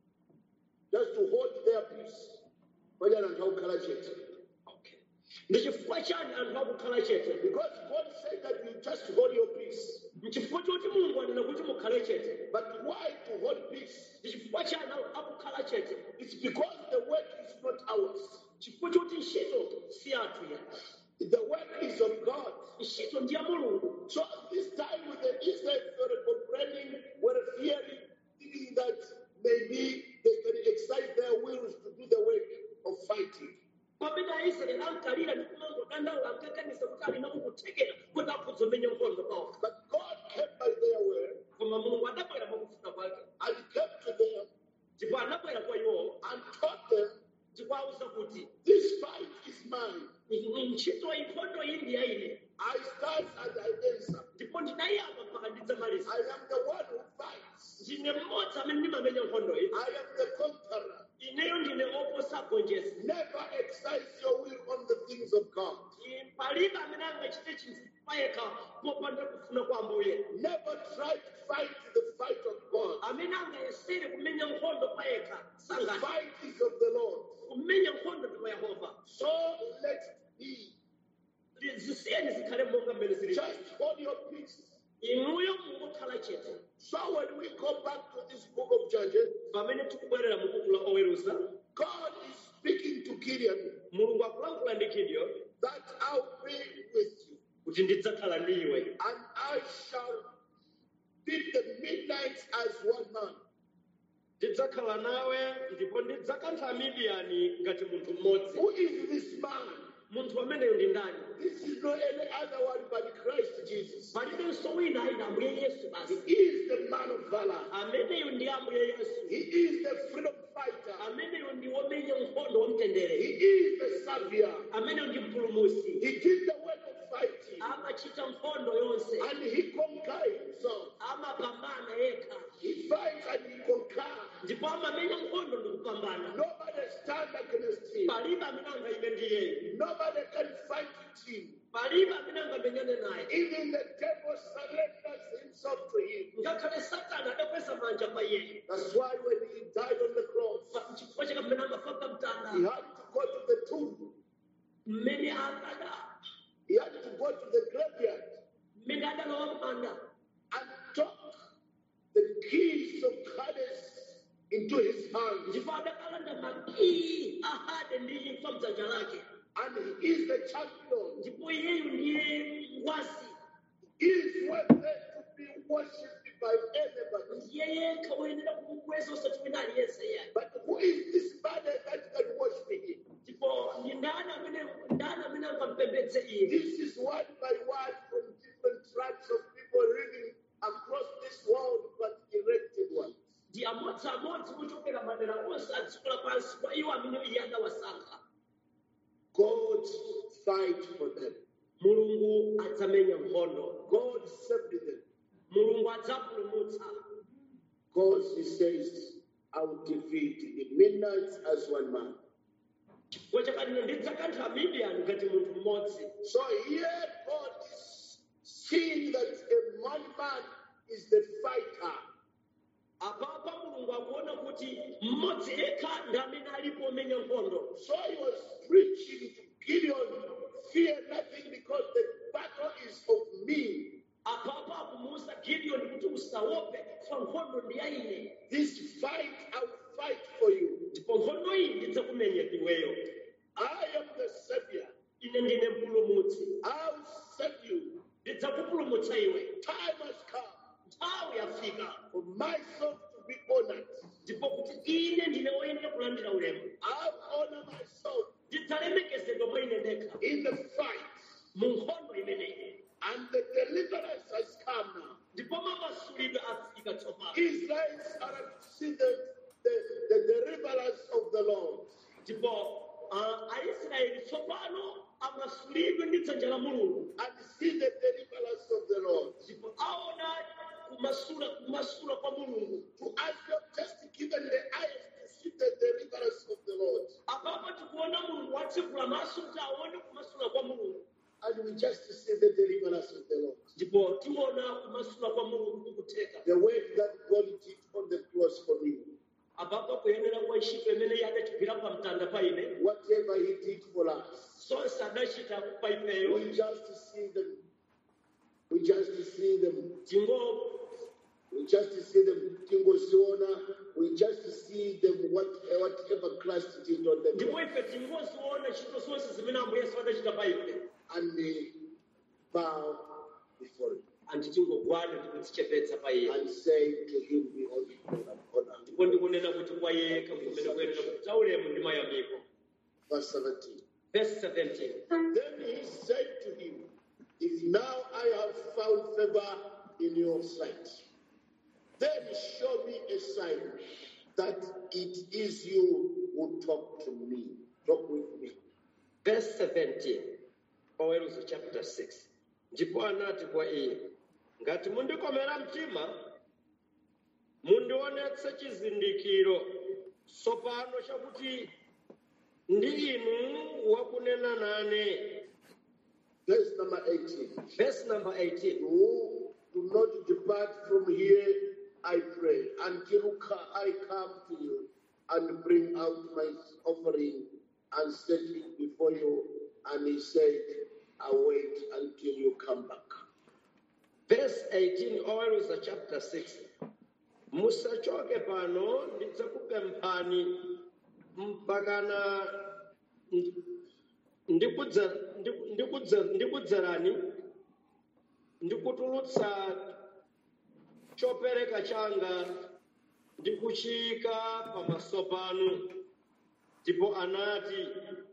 Just to hold their peace. Wajana ntaukhala chete. okay. Ndi chifukwa chani anthu akukhala chete? Because God said that you just hold your peace. Chifukwa choti Mulungu anena kuti mukhale chete. But why to hold peace? Ndi chifukwa chani akukhala chete? It's because the work is not ours. Chifukwa choti ntchito si yathu ya. The work is of God. Ntchito ndi ya Mulungu. So at this time when the Israelites were complaining, were fearing, thinking that maybe they can exercise their wills to do the work of fighting. Pamene Aisraeli ankalira ndi kumangodandaula ankaganiza kuti alina kukuthekera kuti akuzomenya nkhondo pawo. But God came by their word Koma Mulungu adabwera pakufuna kwake. and came to them Ndipo anabwera kwa iwo and taught them, ndipo awuza kuti this fight is mine. ntchito nkhondo iyi ndi ya ine. I start and I answer. Ndipo ndinayamba mpaka ndidzamaliza. I am the one who fights. Ndine mmodzi amene ndimamenya nkhondo iyi. I am the conqueror. Ineyo ndine oposa gonjezi. Never exercise your will on the things of God. Palibe amene angachite chinthu payekha popanda kufuna kwa Ambuye. Never try to fight the fight of God. Amene angayesere kumenya nkhondo payekha The sangathe. fight is of the Lord. Kumenya nkhondo ndi kwa Yehova. So let it be. Zisiyeni zikhale monga mmene zili. Just hold your peace. Inuyo mungokhala chete. So when we go back to this book of Judges, Pamene tikubwerera mu buku la Oweruza, God is speaking to Gideon Mulungu akulankhula ndi Gideon that I'll be with you, kuti ndidzakhala ndi iwe. and I shall beat the Midianites as one man. Ndidzakhala nawe ndipo ndidzakantha Midiyani ngati munthu mmodzi. Who is this man? Munthu ameneyo ndi ndani? This is not any other one but Christ Jesus. Palibenso wina ayi Ambuye Yesu basi. He is the man of valor. Ameneyo ndi Ambuye Yesu. He is the freedom fighter. Ameneyo ndi womenya nkhondo wamtendere. He is the savior. Ameneyo ndi mpulumutsi. He did the work of fighting, Amachita nkhondo yonse. and he conquered himself. Amapambana yekha. He fights and he conquers. Ndipo amamenya nkhondo ndi kupambana. Nobody stand against him. Palibe amene angayime ndi iye. Nobody can fight with him. Palibe amene angamenyane naye. Even the devil surrenders himself to him. Ngakhale Satana adakweza manja pa iye. That's why when he died on the cross, Chifukwa chake mmene amafa pa he mtanda. had to go to the tomb. Mmene akada. He had to go to the graveyard Mmene adalowa m'manda. and took the keys of Hades into his hands. Ndipo adakalanda makii ahade ndi imfa mdzanja lake. And he is the champion. Ndipo iyeyu ndiye ngwazi. He is worthy to be worshipped by anybody. Ndiye yekha woyenera kumukweza osati wina aliyense iye. But who is this man that can worship him? Ndipo ndi ndani amene angampembedze iye. This is word by word from different tribes of people living across this world, but elected ones. Ndi amodzi kuchokera madera onse a dziko lapansi kwa iwo amene iye adawasankha. God fight for them. Mulungu adzamenya nkhondo. God saved them. Mulungu adzapulumutsa. Because he says, I will defeat the Midianites as one man. Chifukwa chakanena ndidzakantha Midiyani ngati munthu mmodzi. So here God is seeing that a one man is the fighter. Apapa Mulungu akuona kuti mmodzi yekha ndi amene alipo omenya nkhondo. So he was preaching to Gideon, fear nothing because the battle is of me. Apapa akumuwuza Gideon kuti usaope chifukwa nkhondo ndi ya ine. This fight, I will fight for you. Ndipo nkhondo iyi ndidzakumenya iweyo. I am the savior. Ine ndine mpulumutsi. I will save you. Ndidzakupulumutsa iwe. Time has come Nthawi yafika. for myself to be honored. Ndipo kuti ine ndine woyenera kulandira ulemu. I will honor myself Ndidzalemekezedwa mwa ine ndekha. in the fight. Mu nkhondo imeneyi. And the Israelites are to see the deliverance of the Lord. ndipo aisraeli tsopano amasulidwe ndi dzanja la mulungu And see the deliverance of the Lord. ndipo aona kumasula kwa mulungu. To us, you have just given the eyes to see the deliverance of the Lord. Apapo tikuona mulungu watsekula maso kuti aone kumasula kwa mulungu. And we just see the deliverance of the Lord. Ndipo tiona kumasula kwa mulungu kukuteka. The work that God did on the cross for me. Apapo kuyenera kwa ntchito imene adatigwira pa mtanda pa ine. Whatever he did for us. Sonse adachita pa ifeyo. We just see them. We just see them. We just see them. We just see them. Whatever Christ did on the Ndipo cross. ife tingoziona ntchito zonse zimene Ambuye Yesu adachita pa ife. And they bow before him. Andi tingogwada tikudzichepetsa pa iye. And say to him, be all glory and honor. Ndipo ndikunena kuti kwa iye kumene kuyenera kuti taulemu ndi mayamiko. Verse 17. Verse 17. Then he said to him, if now I have found favor in your sight, then show me a sign that it is you who talk to me. Talk with me. Verse 17. Oweruza chapter 6. Ndipo anati kwa iye, ngati mundikomera mtima, mundionetse chizindikiro tsopano chakuti ndi inu wakunena nane. Verse number 18. Verse number 18. Do not depart from here, I pray, until I come to you and bring out my offering and set it before you. And he said, await until you come back. Verse 18, Oweruza chapter 6. Musachoke pano ndidzakupemphani mpakana ndikudzerani ndikutulutsa chopereka changa ndikuchiyika pamaso panu. Ndipo anati,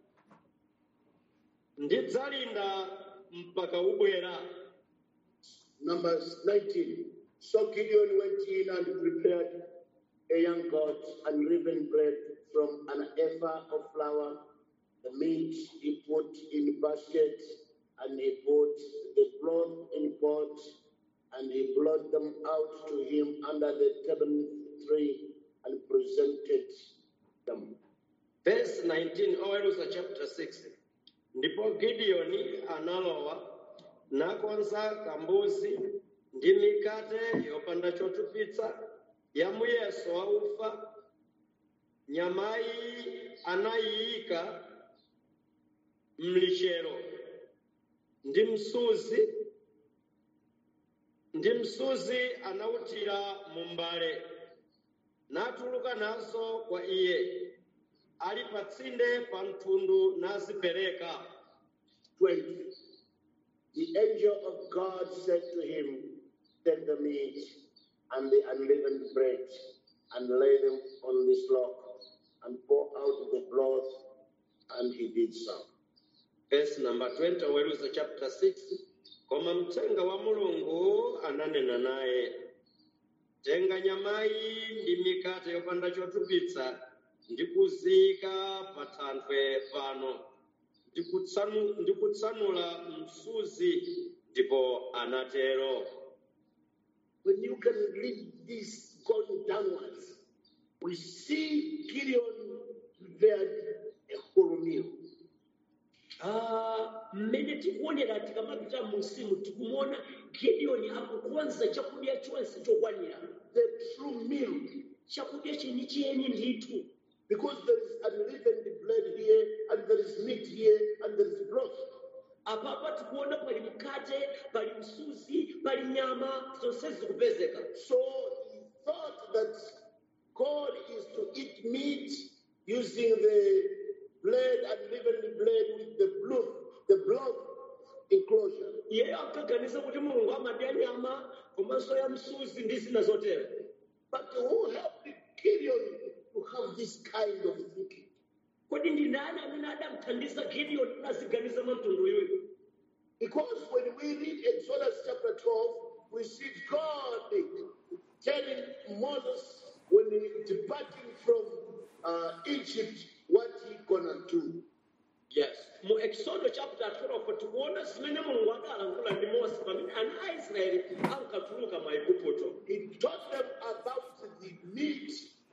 ndidzalinda mpaka ubwera. Numbers 19. So Gideon went in and prepared a young goat, unleavened bread from an ephah of flour. The meat he put in basket, and he put the broth in pot, and he brought them out to him under the terebinth tree and presented them. Verse 19, Oweruza chapter 6. Ndipo Gideoni analowa nakonza kambuzi ndi mikate yopanda chotupitsa ya muyeso wa ufa. Nyamayi anayiyika mlichero ndi msuzi anawutira mu mbale natuluka nazo kwa iye ali patsinde pa mtundu nazipereka. 20. The angel of God said to him, take the meat and the unleavened bread and lay them on this log and pour out the broth, and he did so. Verse number 20, Oweruza chapter 6. Koma mthenga wa Mulungu ananena naye, tenga nyamayi ndi mikate yopanda chotupitsa ndikuzika pa thanthwe pano ndikutsanula msuzi. Ndipo anatero. When you can read this going downwards, we see Gideon prepared a whole meal. Mmene tikuonera tikamapita musimu tikumuona Gideoni akukonza chakudya chonse chokwanira. The true meal. Chakudya chenicheni ndithu. Because there is unleavened bread here, and there is meat here, and there is broth. Apapa tikuona pali mkate, pali msuzi, pali nyama, zonse zikupezeka. So he thought that God is to eat meat using the bread, unleavened bread with the blood enclosure. Iye akaganiza kuti Mulungu amadya nyama komanso ya msuzi ndi zina zotero. But who helped Gideon to have this kind of thinking? Kodi ndi ndani amene adamthandiza Gideon aziganiza mtundu yoyo? Because when we read Exodus chapter 12, we see God telling Moses when he departing from Egypt, what he gonna do. Yes. Mu Exodus chapter 12 tikuona zimene Mulungu adalankhula ndi Mose pamene ana a Israeli ankatuluka mu Igupto. He taught them about the meat,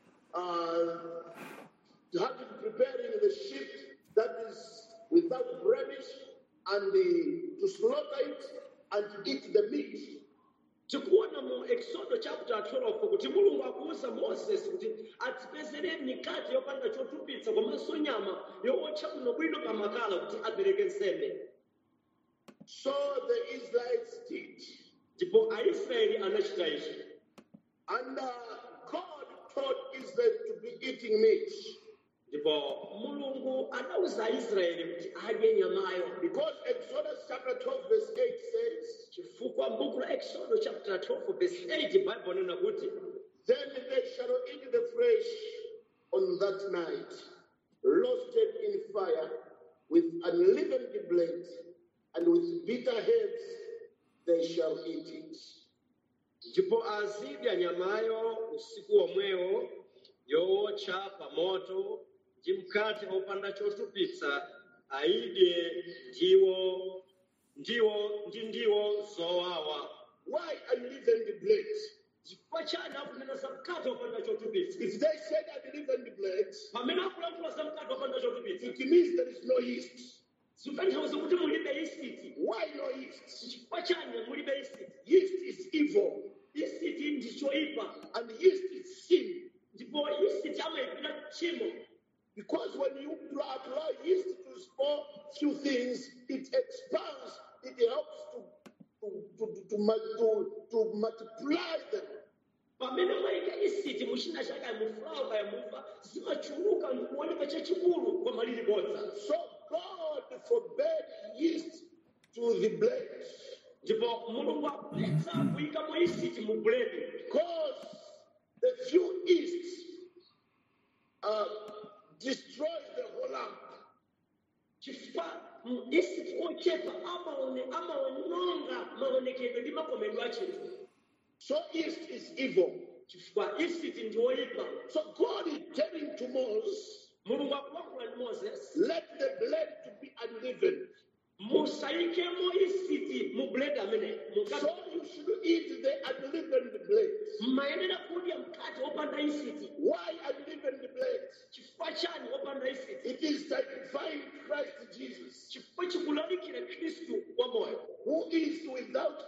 preparing the sheep that is without blemish, and to slaughter it and eat the meat. Tikuona mu Exodus chapter 12 kuti Mulungu akuwuza Moses kuti atipezere mikate yopanda chotupitsa komanso nyama yowotcha bwinobwino pa makala kuti apereke nsembe. So the Israelites did. Ndipo Aisraeli anachita ichi. And God taught Israel to be eating meat. Ndipo Mulungu anawuza Israeli kuti adye nyamayo. Because Exodus chapter 12 verse 8 says, chifukwa m'buku la Exodus chapter 12 verse 8 Bible nena kuti, then they shall eat the flesh on that night, roasted in fire, with unleavened bread, and with bitter herbs they shall eat it. Ndipo azidya nyamayo usiku omwewo yowotcha pa moto ndi mkate opanda chotupitsa aidye ndiwo zowawa. Why unleavened bread? Chifukwa chani akunena za mkate opanda chotupitsa? If they said unleavened bread, pamene akulankhula za mkate opanda chotupitsa, it means there is no yeast. zikutanthauza kuti mulibe yeast. Why no yeast? Chifukwa chani mulibe yeast? Yeast is evil, Yeast ndi choipa, and yeast is sin. ndipo yeast amayipira tchimo. Because when you apply yeast to spoil few things, it expands, it helps to multiply them. Pamene mwayika yeast muchina chake mufulawa kaya mufa zimachuluka ndikuoneka chachikulu koma lili bodza. So God forbade yeast to the bread. Ndipo Mulungu akuletsa kuyika mu yeast mu buledi. Because the few yeast destroys the whole lump. Chifukwa yeast ochepa amaononga maonekedwe ndi makomedwe a chinthu. So yeast is evil. Chifukwa yeast ndi oyipa. So God is telling to Moses, Mulungu akulankhula ndi Moses, let the bread to be unleavened. musayikemo yeast mu buledi amene. So you should eat the unleavened bread. Mayenera kudya mkate opanda yeast. Why unleavened bread? Chifukwa chani opanda yeast? It is sanctifying Christ Jesus, Chifukwa chikulalikira Khristu wamoyo, who is without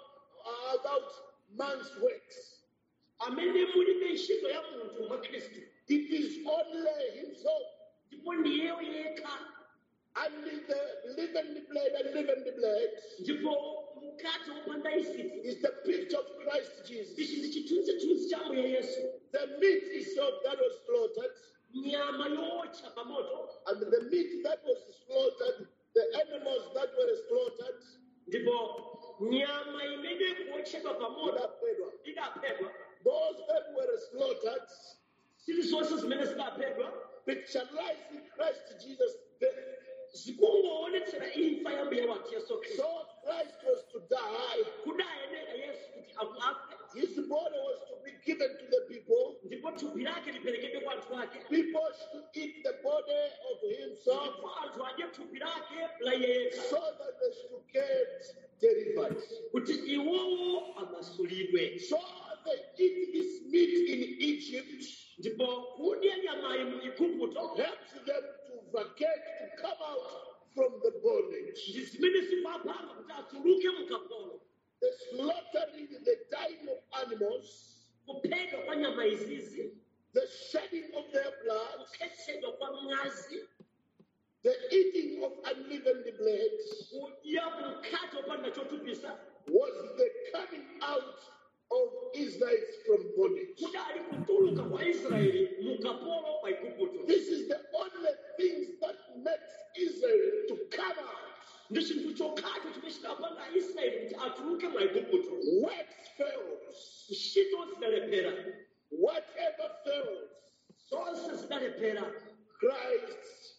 man's works. amene mulibe ntchito ya munthu mwa Khristu. It is only himself. Ndipo ndiyeyo yekha. And the leavened bread Ndipo mkate opanda yeast is the picture of Christ Jesus. ichi ndi chithunzithunzi cha Ambuye Yesu. The meat itself that was slaughtered, Nyama yowotcha pa moto, and the meat that was slaughtered, the animals that were slaughtered, ndipo nyama imene kuotchedwa pa moto idaphedwa. those that were slaughtered Zilizonse zimene zidaphedwa picturizing Christ Jesus' death. zikungoonetsera imfa ya Mbuye wathu Yesu Khristu. So Christ was to die. Kudayenera Yesu kuti afe, His body was to be given to the people. ndipo thupi lake liperekedwe kwa anthu ake. People should eat the body of himself Ndipo anthu adye thupi lake la yekha so that they should get delivered. kuti iwowo amasulidwe. So they eat this meat in Egypt, Ndipo kudya nyamayi mu Igupto helps them to vacate, to come out from the bondage. ndi zimene zimapanga kuti atuluke mukapolo. The slaughtering, the dying of animals, Kuphedwa kwa nyama izizi, the shedding of their blood, kukhetsedwa kwa mwazi, the eating of unleavened bread kudya mkate opanda chotupisa, was the coming out of Israel from bondage. kudali kutuluka kwa Israeli mukapolo kwa Igupto. This is the only things that makes Israel to come out. Ndi chinthu chokhacho chimene chidapanga Israeli kuti atuluke mwa Igupto. Works fails. Ntchito zidalephera, Whatever fails, zonse zidalephera. Christ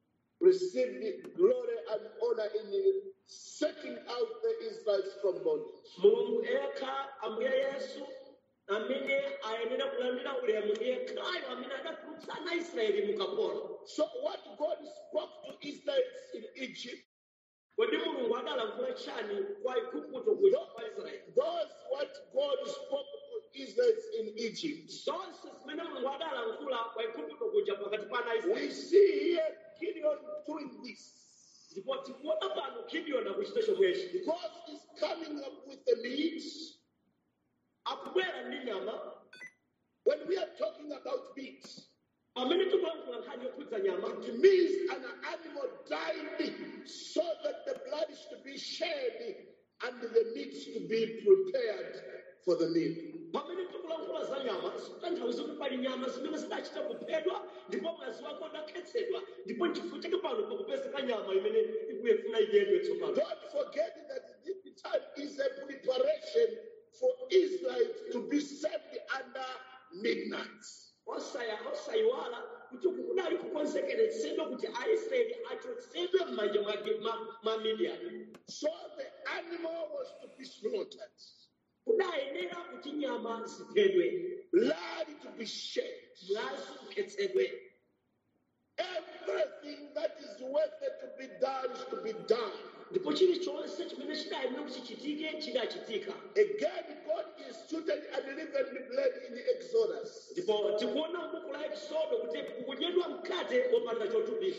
received glory and honor in setting out the Israelites from bondage. Mulungu ekha Ambuye Yesu amene ayenera kulandira ulemu yekhayo amene adatulutsa ana Israeli mukapolo. So what God spoke to Israel in Egypt, Kodi Mulungu adalankhula chani kwa Igupto kuja kwa Israeli? those what God spoke to Israel in Egypt. Zonse zimene Mulungu adalankhula kwa Igupto kuja pakati pa ana We Israeli. see here Gideon doing this Ndipo tikuona pano Gideon akuchita chomwechi. because he's coming up with the meat. Akubwera ndi nyama. When we are talking about meat, Pamene tikulankhula nkhani yokhudza nyama, it means an animal died so that the blood is to be shed and the meat to be prepared for the meal. pamene tikulankhula za nyama, sitanthauza kuti pali nyama zimene zidachita kuphedwa ndipo mwazi wake udakhetsedwa ndipo n'chifukwa chake pano pakupezeka nyama imene ikuyefuna idyedwe tsopano. Don't forget that this time is a preparation for Israel to be saved under midnight. Osayiwala kuti uku kudali kukonzekeretsedwa kuti Aisraeli achotsedwe m'manja mwa Midiani. So the animal was to be slaughtered, Kudayenera kuti nyama ziphedwe, blood to be shed. mwazi ukhetsedwe. Everything that is worth it to be done is to be done. Ndipo chilichonse chimene chidayenera kuti chichitike chidachitika. Again, God instituted unleavened bread in Exodus. Ndipo tikuona m'buku la Exodo kuti kukudyedwa mkate wopanda chotupisa.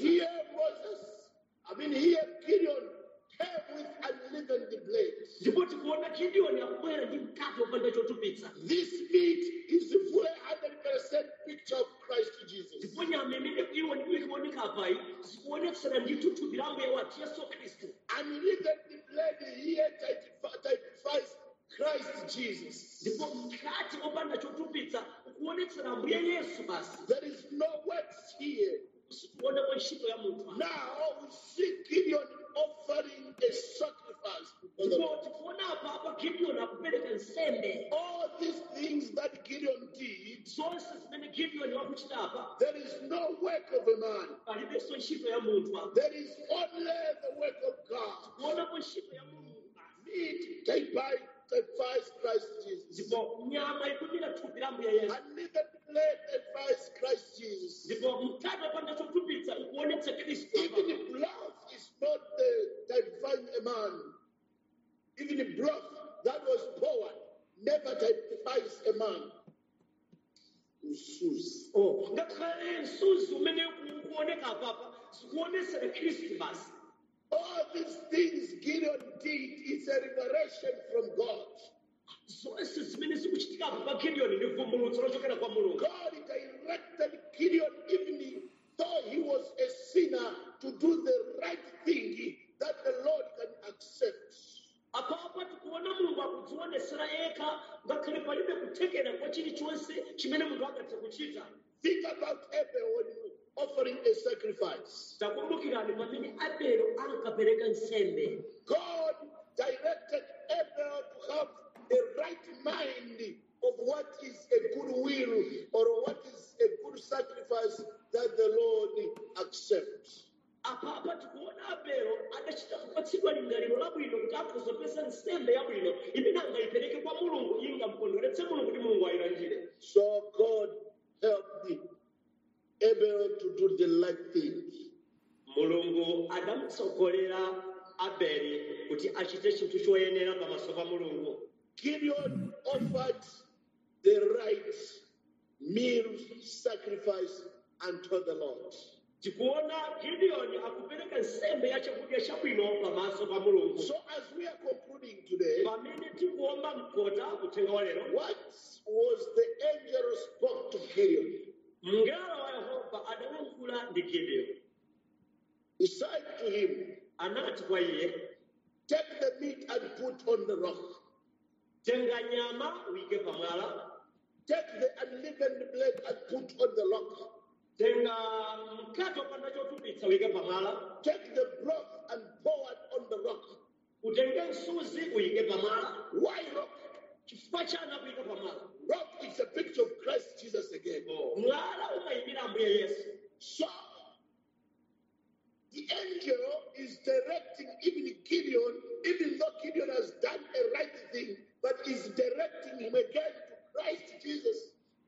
Here Gideon came with unleavened bread. Ndipo tikuona Gideon akubwera ndi mkate wopanda chotupitsa. This meat is a full 100% picture of Christ Jesus. Ndipo nyama imene ikuoneka apayi zikuonetsera ndithu thupi la Ambuye wathu Yesu Khristu. Unleavened bread here typifies Christ Jesus. Ndipo mkate wopanda chotupitsa ukuonetsera Ambuye Yesu basi. There is no works here. Usikuona kwa ntchito ya munthu. Now we see Gideon offering a sacrifice. Ndipo tikuona apa Gideon akupereka nsembe. All these things that Gideon did, Zonse zimene Gideon wakuchita apa there is no work of a man. palibenso ntchito ya munthu apa. There is only the work of God. Kuona kwa ntchito ya Mulungu basi. Meat typifies Christ Jesus. Ndipo nyama ikunira thupi la Ambuye Yesu. Unleavened bread typifies Christ Jesus. Ndipo mkate wopanda chotupitsa ukuonetsa Khristu apa. Even blood is not typifying a man. Even the blood that was poured never typifies a man. Jesus. Ngakhale msuzi umene ukuoneka apapa zikuonetsera Khristu basi. All these things Gideon did is a revelation from God. Zonse zimene zikuchitika apa pa Gideon ndi vumbulutso lochokera kwa Mulungu. God directed Gideon, even though he was a sinner, to do the right thing that the Lord can accept. Apa tikuona Mulungu akudzionesera yekha ngakhale palibe kuthekera kwa chilichonse chimene munthu angathe kuchita. Think about Abel when offering a sacrifice. Takumbukirani pamene Abelo ankapereka nsembe. God directed Abel to have a right mind of what is a good will or what is a good sacrifice that the Lord accepts. Apa tikuona Abelo adachita kupatsidwa lingaliro labwino kuti akuzopeza nsembe yabwino imene angayipereke kwa Mulungu ingamukondweretse Mulungu kuti Mulungu ayilandire. So God helped Abel to do the right thing. Mulungu adamutsogolera Abeli kuti achite chinthu choyenera pamaso pa Mulungu. Gideon offered the right meal sacrifice unto the Lord. Tikuona Gideon akupereka nsembe ya chakudya chabwino pamaso pa Mulungu. So as we are concluding today, Pamene tikuomba mkota kuthenga wa lero, what was the angel spoke to Gideon? mngelo wa Yehova adalankhula ndi Gideon. He said to him, Anati kwa iye, take the meat and put on the rock. tenga nyama uike pamwala, Take the unleavened bread and put on the rock. tenga mkate wopanda chotupitsa uike pamwala, Take the broth and pour it on the rock. utenge msuzi uike pamwala. Why rock? Chifukwa chani kuika pamwala? Rock is a picture of Christ Jesus again. Mwala umayimira Ambuye Yesu. So, the angel is directing even Gideon, even though Gideon has done a right thing, but is directing him again to Christ Jesus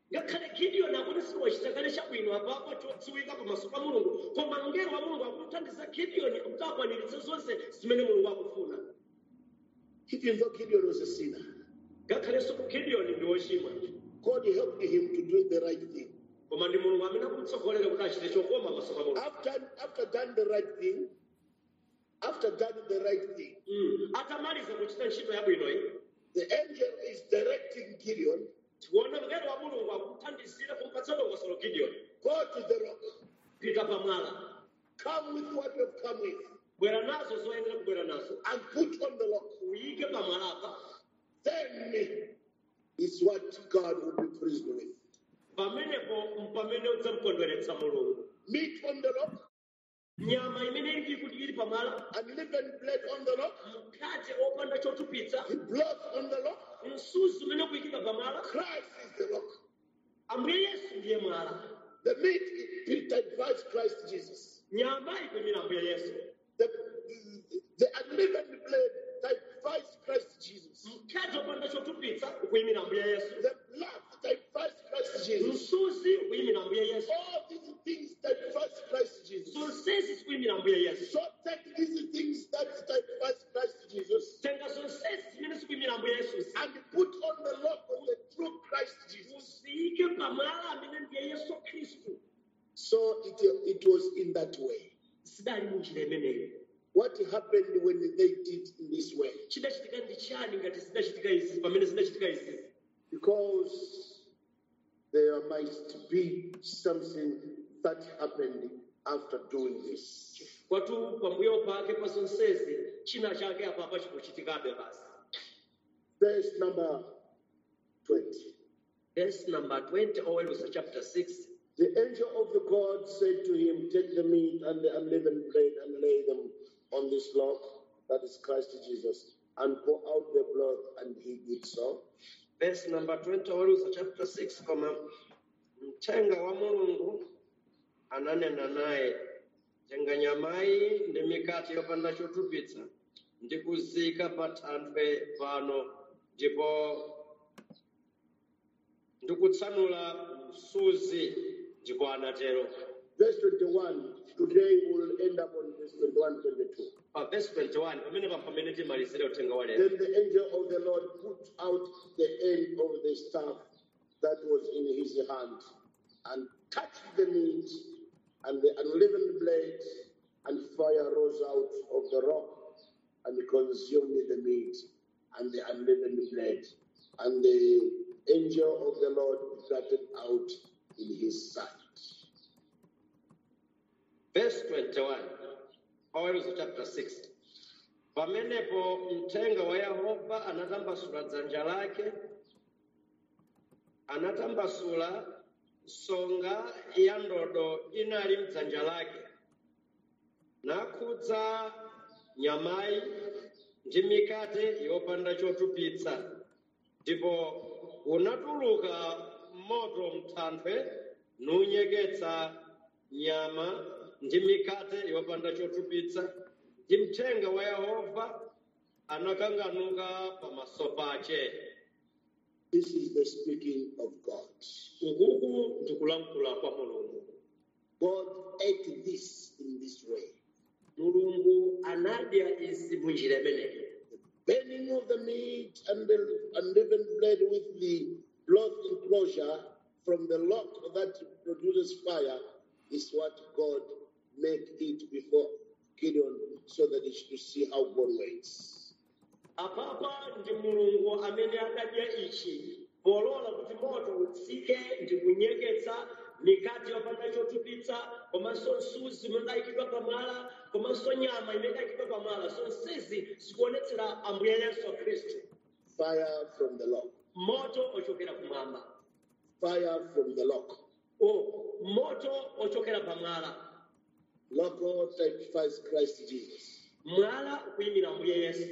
chabwino apapo chodziwika pamaso pa mulungu koma mngelo wa mulungu akuthandiza gideoni kuti akwaniritse zonse zimene mulungu akufuna. Even though Gideon was a sinner, ngakhalenso ku gideoni ndi wochimwa God helped him to do the right thing. koma ndi mulungu amene akumutsogolera kuti achite chokoma pamaso pa mulungu. After done the right thing, atamaliza kuchita ntchito yabwinoyi, the angel is directing Gideon, tiona mngelo wa mulungu akuthandizira kumpatsa dongosolo gideoni. go to the rock, pita pamwala, come with what you've come with, bwera nazo zoyenera kubwera nazo, and put on the rock. uyike pamwalapa. Then is what God will be pleased with. pamenepo mpamene udzamukondweretsa mulungu. Meat on the rock, nyama imene ili kuti ili pamwala, unleavened bread on the rock, mkate opanda chotupitsa, the blood on the rock. msuzi umene ukuyikidwa pamwala. Christ is the rock. ambuye yesu ndiye mwala. The meat it typifies Christ Jesus. nyama ikuyimira ambuye yesu. The unleavened bread typifies Christ Jesus. mkate opanda chotupitsa ukuyimira ambuye yesu. The blood typifies Christ Jesus. msuzi ukuyimira ambuye yesu. All these things typifies Christ Jesus. zonsezi zikuyimira ambuye yesu. So take these things that typifies Christ Jesus tenga zonsezi zimene zikuyimira ambuye yesu and put on the rock of the true Christ Jesus. uziyike pamwala amene ndiye yesu khristu. So it was in that way. sidali munjira imeneyo. What happened when they did in this way? chidachitika ndi chani ngati zidachitika izi pamene zidachitika izi? Because there might be something that happened after doing this. kwatu pambuyo pake pa zonsezi china chake apapa chikuchitikabe basi. Verse number 20. Verse number 20, Oweruza chapter 6. The angel of the God said to him, take the meat and the unleavened bread and lay them on this rock, that is Christ Jesus, and pour out the blood, and he did so. Verse number 20, Oweruza chapter 6, mthenga wa mulungu ananena naye, tenga nyamayi ndi mikate yopanda chotupitsa ndi kuzika pa thanthwe pano ndipo ndikutsanula msuzi ndipo anatero. Verse 21. Today we'll end up on verse 21, 22. Verse 21, pamene timalizire uthenga wa lero. Then the angel of the Lord put out the end of the staff that was in his hand and touched the meat and the unleavened bread, and fire rose out of the rock and consumed the meat and the unleavened bread. And the angel of the Lord darted out in his sight. Verse 21, Oweruza chapter 6. Pamenepo mthenga wa Yehova anatambasula dzanja lake, anatambasula songa ya ndodo inali mdzanja lake, nakhudza nyamayi ndi mikate yopanda chotupitsa, ndipo unatuluka moto mthanthwe nunyeketsa nyama ndi mikate yopanda chotupitsa, ndi mthenga wa Yehova anakanganuka pamaso pake. This is the speaking of God. Ukuku ndikulankhula kwa Mulungu. God ate this in this way. Mulungu anadya izi munjira imeneyi. Burning of the meat and the unleavened bread with the blood enclosure from the rock that produces fire is what God made it before Gideon so that he should see how God waits. Apapa ndi Mulungu amene adadya ichi polola kuti moto utsike ndi kunyeketsa mikate yopanda chotupitsa komanso msuzi umene udayikidwa pamwala komanso nyama imene idayikidwa pamwala. Zonsezi zikuonetsera ambuye Yesu Khristu. Fire from the rock. Moto ochokera kumwamba. Fire from the rock. Moto ochokera pamwala. Rock typifies Christ Jesus. Mwala ukuyimira ambuye Yesu.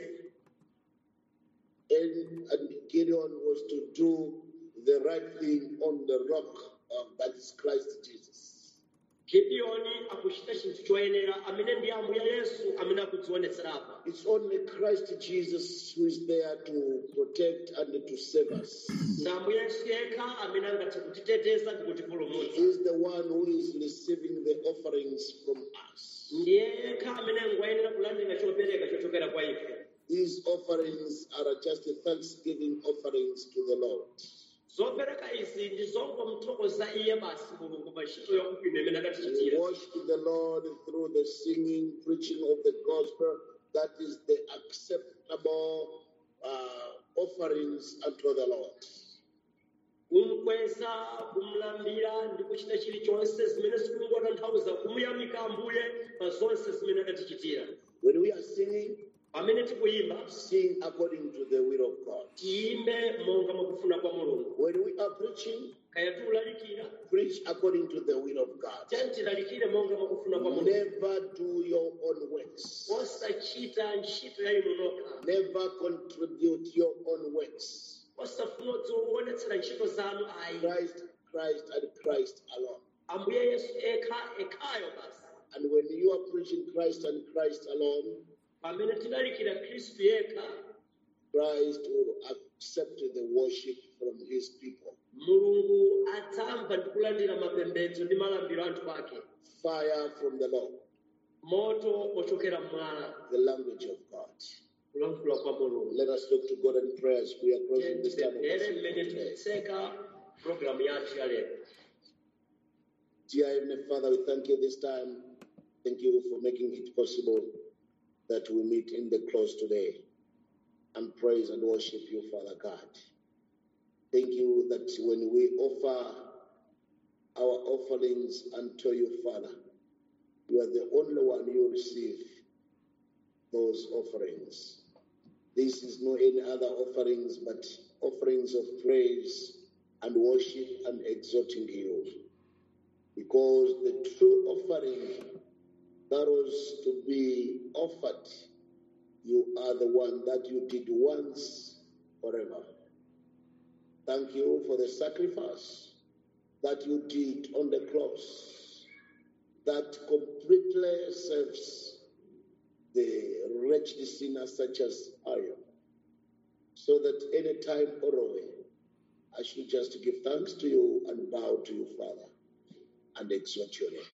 And Gideon was to do the right thing on the rock that is Christ Jesus. Gideoni akuchita chinthu choyenera amene ndi ambuye Yesu amene akudzionetserapo. It's only Christ Jesus who is there to protect and to save us. Ndi ambuye Yesu yekha amene angathe kutiteteza ndi He kutipulumutsa. is the one who is receiving the offerings from us. Ndiye yekha amene ngoyenera kulandira chopereka chochokera kwa ife. These offerings are just thanksgiving offerings to the Lord. Zopereka izi ndi zongomthokoza iye basi Mulungu pa ntchito yakubwino imene We akatichitira. worship the Lord through the singing, preaching of the gospel. That is the acceptable offerings unto the Lord. Kumkweza, kumlambira ndi kuchita chilichonse zimene zikungotanthauza kumuyamika ambuye pa zonse zimene akatichitira. When we are singing, Pamene tikuyimba, sing according to the will of God. tiyimbe monga mwakufuna kwa Mulungu. When we are preaching, Kaya tiulalikira, preach according to the will of God. tilalikire monga mwakufuna kwa Mulungu. Never do your own works. Osachita ntchito ya inu nokha. Never contribute your own works. Osafuna kuonetsera ntchito zanu ayi. Christ, and Christ alone. Ambuye Yesu ekhayo basi. And when you are preaching Christ and Christ alone, Pamene tilalikira Khristu yekha, Christ will accept the worship from his people. Mulungu adzamva ndi kulandira mapembedzo ndi malambiro anthu ake. Fire from the Lord, Moto ochokera mmwala, the language of God. kulankhula kwa Mulungu. Let us look to God in prayers. We are closing this time of Tipemphere mmene worship today. tikutseka programu yathu ya lero. Dear Heavenly Father, we thank you this time. Thank you for making it possible that we meet in the close today and praise and worship you, Father God. Thank you that when we offer our offerings unto you, Father, you are the only one who receive those offerings. This is no any other offerings but offerings of praise and worship and exalting you. Because the true offering that was to be offered, you are the one that you did once forever. Thank you for the sacrifice that you did on the cross that completely saves the wretched sinner such as I am. So that any time or away, I should just give thanks to you and bow to you, Father, and exalt your name.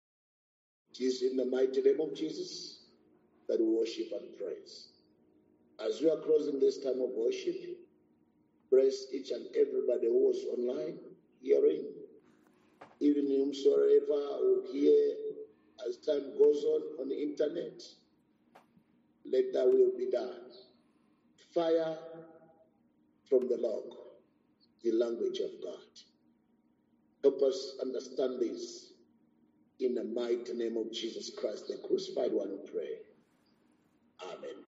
It is in the mighty name of Jesus that we worship and praise. As we are closing this time of worship, bless each and everybody who was online, hearing, even whomsoever will hear as time goes on the internet. Let that will be done. Fire from the Lord, the language of God. Help us understand this. In the mighty name of Jesus Christ, the crucified one, we pray. Amen.